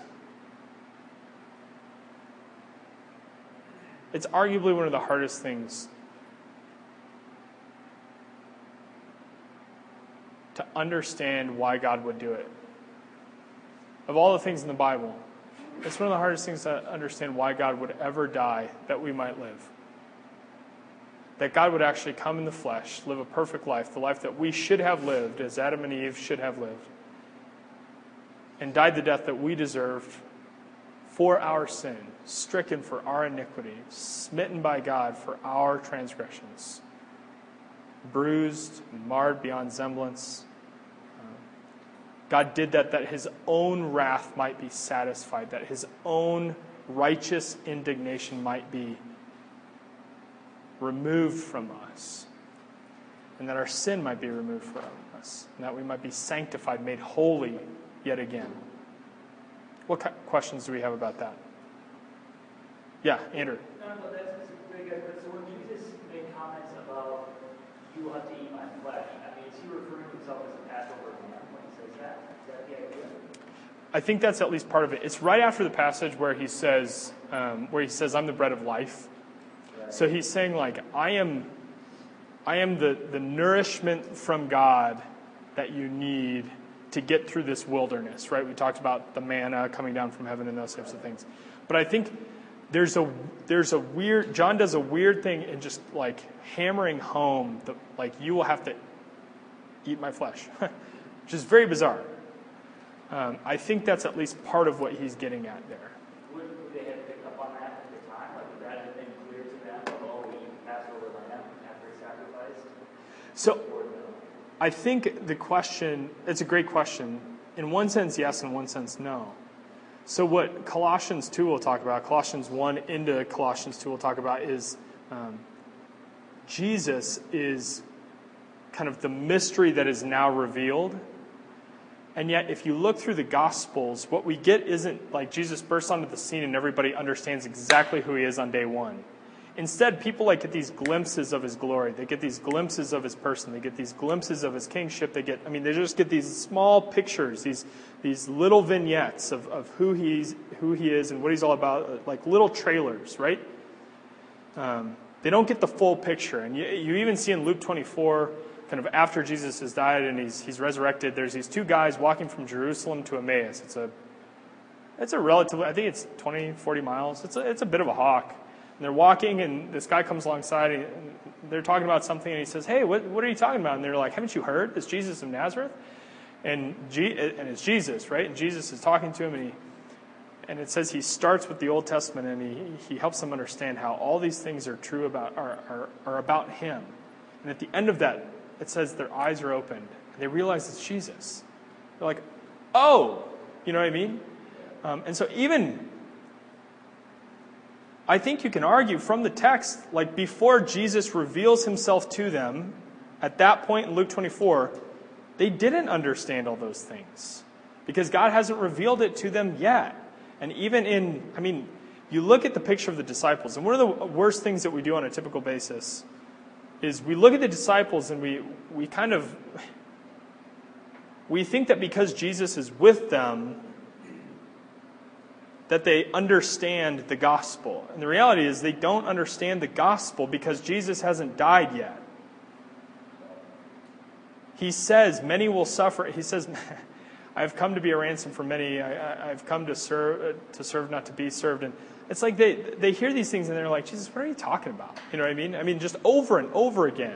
It's arguably one of the hardest things to understand why God would do it. Of all the things in the Bible, it's one of the hardest things to understand why God would ever die that we might live. That God would actually come in the flesh, live a perfect life, the life that we should have lived, as Adam and Eve should have lived, and died the death that we deserved for our sin, stricken for our iniquity, smitten by God for our transgressions, bruised and marred beyond semblance. God did that his own wrath might be satisfied, that his own righteous indignation might be removed from us, and that our sin might be removed from us, and that we might be sanctified, made holy yet again. What questions do we have about that? Yeah, Andrew. No, that's pretty good. But so when Jesus made comments about, "You will have to eat my flesh," I mean, is he referring to himself as a Passover lamb when he says that? Is that the idea? I think that's at least part of it. It's right after the passage where he says, "I'm the bread of life." Right. So he's saying, like, I am the nourishment from God that you need to get through this wilderness, right? We talked about the manna coming down from heaven and those types of things. But I think there's a weird, John does a weird thing in just like hammering home the, like, you will have to eat my flesh, which is very bizarre. I think that's at least part of what he's getting at there. Would they have picked up on that at the time? Like, would that have been clear to them? Oh, we eat Passover lamb after he sacrificed? So I think the question, it's a great question. In one sense, yes. In one sense, no. So what Colossians 2 will talk about, Colossians 1 into Colossians 2 will talk about is Jesus is kind of the mystery that is now revealed. And yet, if you look through the Gospels, what we get isn't like Jesus bursts onto the scene and everybody understands exactly who he is on day one. Instead, people get these glimpses of his glory. They get these glimpses of his person. They get these glimpses of his kingship. They just get these small pictures, these little vignettes of who he is and what he's all about, like little trailers, right? They don't get the full picture. And you even see in Luke 24, kind of after Jesus has died and he's resurrected, there's these two guys walking from Jerusalem to Emmaus. It's a relatively, I think it's 20, 40 miles. It's a bit of a hawk. And they're walking, and this guy comes alongside, and they're talking about something, and he says, "Hey, what are you talking about?" And they're like, "Haven't you heard? It's Jesus of Nazareth." And it's Jesus, right? And Jesus is talking to him, and it says he starts with the Old Testament, and he helps them understand how all these things are true are about him. And at the end of that, it says their eyes are opened, and they realize it's Jesus. They're like, "Oh," you know what I mean? And so even, I think you can argue from the text, like before Jesus reveals himself to them, at that point in Luke 24, they didn't understand all those things because God hasn't revealed it to them yet. And even you look at the picture of the disciples, and one of the worst things that we do on a typical basis is we look at the disciples and we think that because Jesus is with them, that they understand the gospel. And the reality is they don't understand the gospel because Jesus hasn't died yet. He says, many will suffer. He says, I have come to be a ransom for many. I've come to serve not to be served. And It's like they hear these things and they're like, Jesus, what are you talking about? You know what I mean? I mean, just over and over again.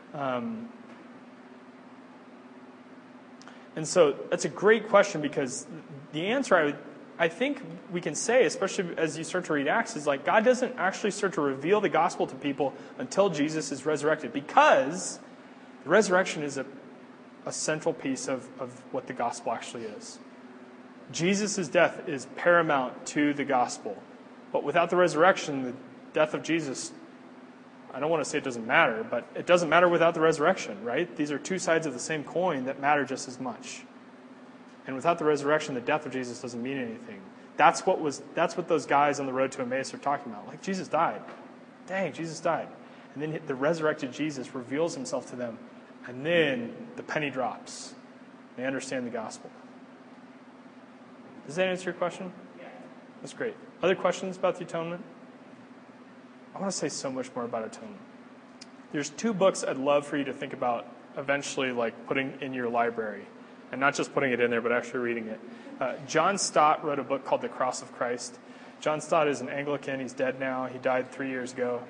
And so that's a great question, because the answer I think we can say, especially as you start to read Acts, is like God doesn't actually start to reveal the gospel to people until Jesus is resurrected, because the resurrection is a central piece of what the gospel actually is. Jesus' death is paramount to the gospel. But without the resurrection, the death of Jesus, I don't want to say it doesn't matter, but it doesn't matter without the resurrection, right? These are two sides of the same coin that matter just as much. And without the resurrection, the death of Jesus doesn't mean anything. That's what those guys on the road to Emmaus are talking about. Like, Jesus died. Dang, Jesus died. And then the resurrected Jesus reveals himself to them. And then the penny drops. They understand the gospel. Does that answer your question? Yeah. That's great. Other questions about the atonement? I want to say so much more about atonement. There's 2 books I'd love for you to think about eventually, like putting in your library. And not just putting it in there, but actually reading it. John Stott wrote a book called The Cross of Christ. John Stott is an Anglican. He's dead now. He died 3 years ago.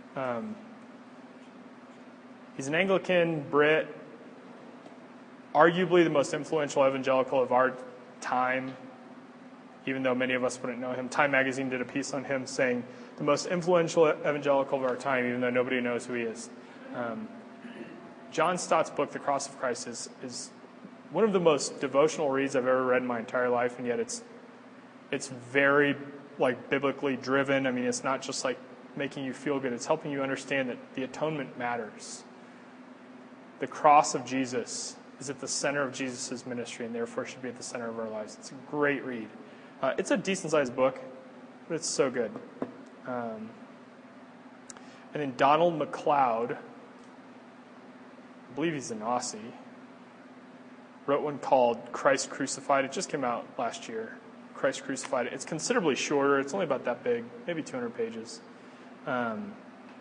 He's an Anglican Brit, arguably the most influential evangelical of our time, even though many of us wouldn't know him. Time magazine did a piece on him saying the most influential evangelical of our time, even though nobody knows who he is. John Stott's book, The Cross of Christ, is one of the most devotional reads I've ever read in my entire life, and yet it's very like biblically driven. I mean, it's not just like making you feel good. It's helping you understand that the atonement matters. The cross of Jesus is at the center of Jesus' ministry, and therefore should be at the center of our lives. It's a great read. It's a decent-sized book, but it's so good. And then Donald MacLeod, I believe he's an Aussie, wrote one called Christ Crucified. It just came out last year. Christ Crucified. It's considerably shorter. It's only about that big, maybe 200 pages. And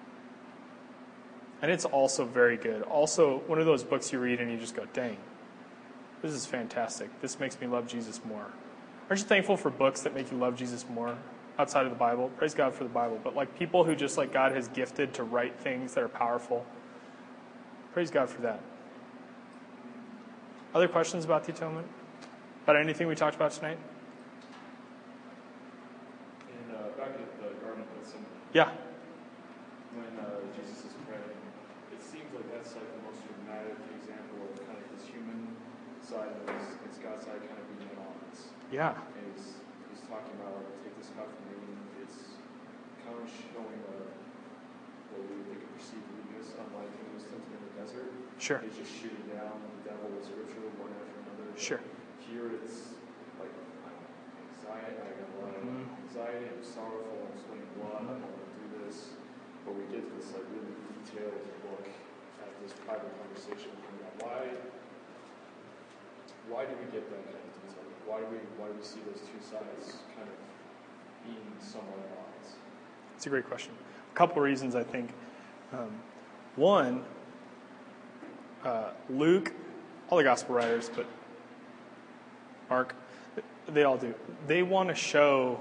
it's also very good. Also, one of those books you read and you just go, dang, this is fantastic. This makes me love Jesus more. Aren't you thankful for books that make you love Jesus more outside of the Bible? Praise God for the Bible. But like people who just like God has gifted to write things that are powerful. Praise God for that. Other questions about the atonement? About anything we talked about tonight? And back at the Garden of Gethsemane, Yeah. when Jesus is praying, it seems like that's like the most dramatic example of kind of his human side and his God side kind of being in balance. Yeah. And he's talking about, take this cup from me. It's kind of showing what we would think of perceived weakness, unlike when he was tempted in the desert. Sure. He's just shooting down the devil with scripture one after another. Sure. Here it's like anxiety. I got a lot of anxiety. I'm sorrowful. I'm sweating blood. I don't want to do this. But we get to this like really detailed look at this private conversation with God. Why do we get that kind of detail? Why do we see those two sides kind of being somewhat at odds? It's a great question. A couple of reasons, I think. One, Luke, all the gospel writers, but Mark, they all do. They want to show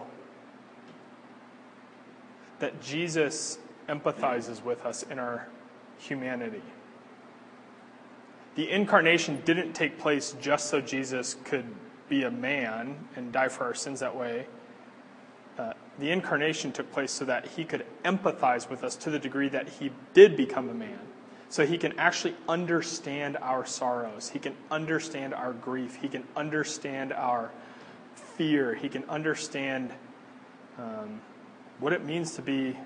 that Jesus empathizes with us in our humanity. The incarnation didn't take place just so Jesus could be a man and die for our sins that way. The incarnation took place so that he could empathize with us to the degree that he did become a man. So he can actually understand our sorrows. He can understand our grief. He can understand our fear. He can understand what it means to be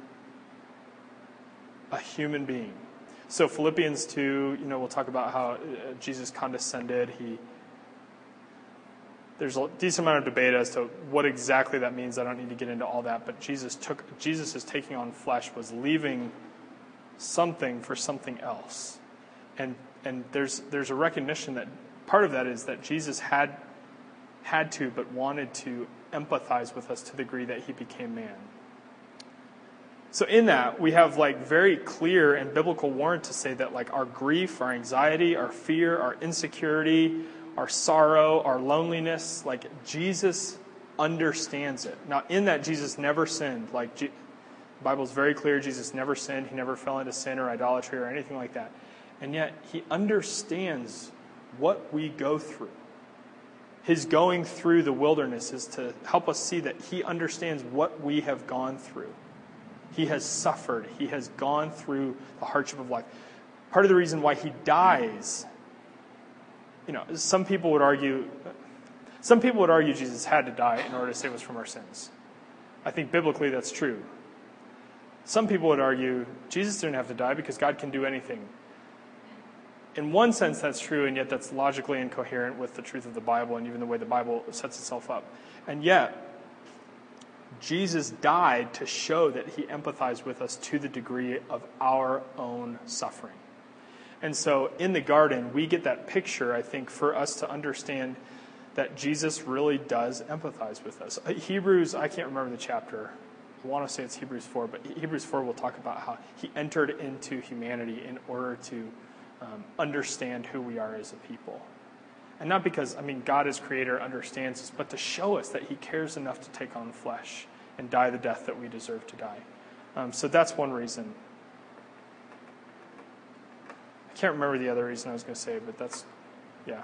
a human being. So Philippians 2, we'll talk about how Jesus condescended. There's a decent amount of debate as to what exactly that means. I don't need to get into all that. But Jesus' taking on flesh was leaving something for something else. And there's a recognition that part of that is that Jesus had to, but wanted to empathize with us to the degree that he became man. So in that, we have very clear and biblical warrant to say that our grief, our anxiety, our fear, our insecurity, our sorrow, our loneliness, Jesus understands it. Now, in that, Jesus never sinned. The Bible is very clear, Jesus never sinned. He never fell into sin or idolatry or anything like that. And yet, he understands what we go through. His going through the wilderness is to help us see that he understands what we have gone through. He has suffered. He has gone through the hardship of life. Part of the reason why he dies, some people would argue Jesus had to die in order to save us from our sins. I think biblically that's true. Some people would argue Jesus didn't have to die because God can do anything. In one sense, that's true, and yet that's logically incoherent with the truth of the Bible and even the way the Bible sets itself up. And yet, Jesus died to show that he empathized with us to the degree of our own suffering. And so in the garden, we get that picture, I think, for us to understand that Jesus really does empathize with us. Hebrews, I can't remember the chapter. I want to say it's Hebrews 4, but Hebrews 4 will talk about how he entered into humanity in order to understand who we are as a people. And not because, God as creator understands us, but to show us that he cares enough to take on flesh and die the death that we deserve to die. So that's one reason. I can't remember the other reason I was going to say, but that's, yeah.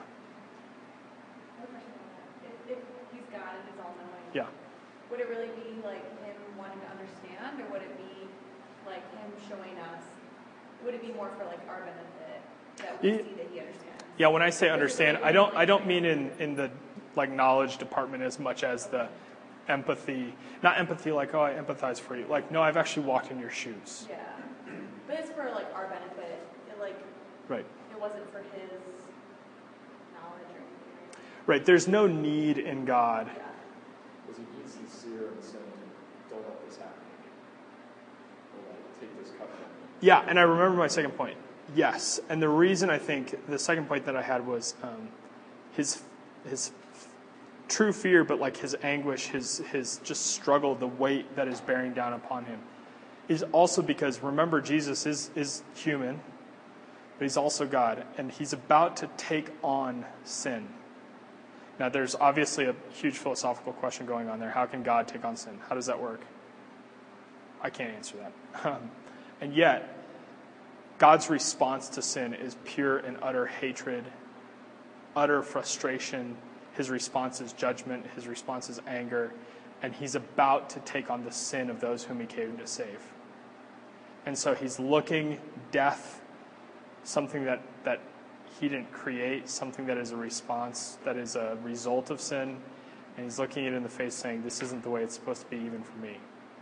If he's God and he's all-knowing, Yeah. would it really be like him wanting to understand, or would it be like him showing us, would it be more for like our benefit that we see that he understands? Yeah, when I say understand, I don't mean in the knowledge department as much as the empathy. Not empathy like, oh, I empathize for you. Like, no, I've actually walked in your shoes. Yeah. But it's for like our benefit. Right. It wasn't for his knowledge or anything. Right. There's no need in God. Yeah. Was he being sincere in saying, don't let this happen? Or take this cup from me? Yeah, and I remember my second point. Yes. And the reason I think the second point that I had was his true fear, but like his anguish, his just struggle, the weight that is bearing down upon him, is also because, remember, Jesus is human, but he's also God, and he's about to take on sin. Now, there's obviously a huge philosophical question going on there. How can God take on sin? How does that work? I can't answer that. And yet, God's response to sin is pure and utter hatred, utter frustration. His response is judgment. His response is anger. And he's about to take on the sin of those whom he came to save. And so he's looking death, something that he didn't create, something that is a response, that is a result of sin. And he's looking it in the face saying, this isn't the way it's supposed to be even for me.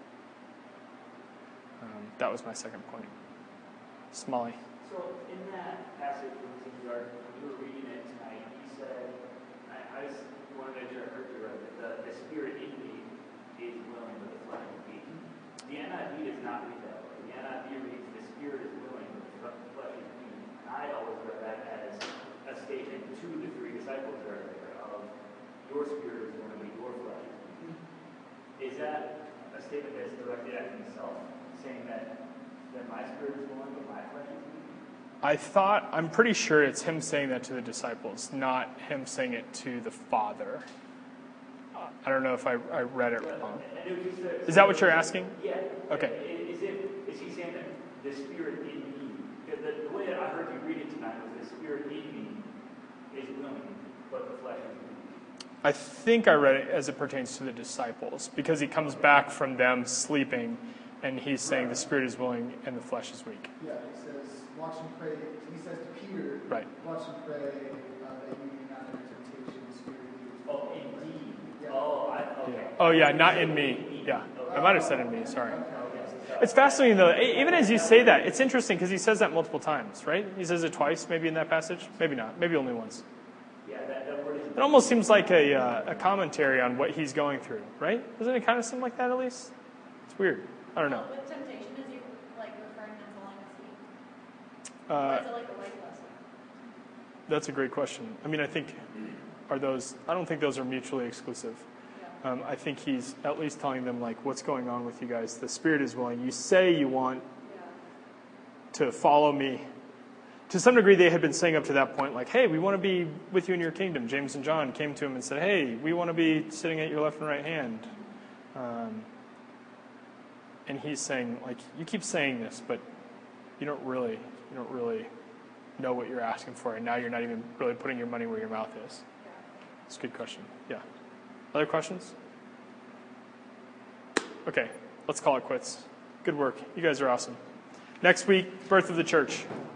That was my second point. Smalley. So in that passage from the garden, when you were reading it tonight, he said, I just wanted to make sure I heard you right, that the spirit in me is willing, but the flesh is weak. The NIV does not read that way. The NIV reads, the spirit is willing, but the flesh is weak. I always read that as a statement to the three disciples that are there of, your spirit is willing, but your flesh is weak. Is that a statement that's directed at himself, saying that my spirit is willing, but my flesh is weak? I'm pretty sure it's him saying that to the disciples, not him saying it to the Father. I don't know if I read it wrong. Is that what you're asking? Yeah. Okay. Is he saying that the spirit in me, because the way that I heard you read it tonight was the spirit in me is willing, but the flesh is weak. I think I read it as it pertains to the disciples, because he comes back from them sleeping, and he's saying the spirit is willing and the flesh is weak. Yeah, he says, watch and pray. He says to Peter, Right. Watch and pray that you be not enter temptation. The spirit is Oh, indeed. Yeah. Oh, okay. Oh, yeah, not in me. Yeah, I might have said in me, sorry. It's fascinating, though. Even as you say that, it's interesting, because he says that multiple times, right? He says it twice, maybe in that passage. Maybe not. Maybe only once. Yeah, that word is. It almost seems like a commentary on what he's going through, right? Doesn't it kind of seem like that, at least? It's weird. I don't know. With temptation, is he like referring to falling asleep? Or is it like a life lesson? That's a great question. I mean, I don't think those are mutually exclusive. Yeah. I think he's at least telling them, like, what's going on with you guys? The spirit is willing. You say you want to follow me, to some degree, they had been saying up to that point, like, hey, we want to be with you in your kingdom. James and John came to him and said, hey, we want to be sitting at your left and right hand. And he's saying, like, you keep saying this, but you don't really know what you're asking for, and now you're not even really putting your money where your mouth is. It's a good question. Yeah. Other questions? Okay, let's call it quits. Good work. You guys are awesome. Next week, birth of the church.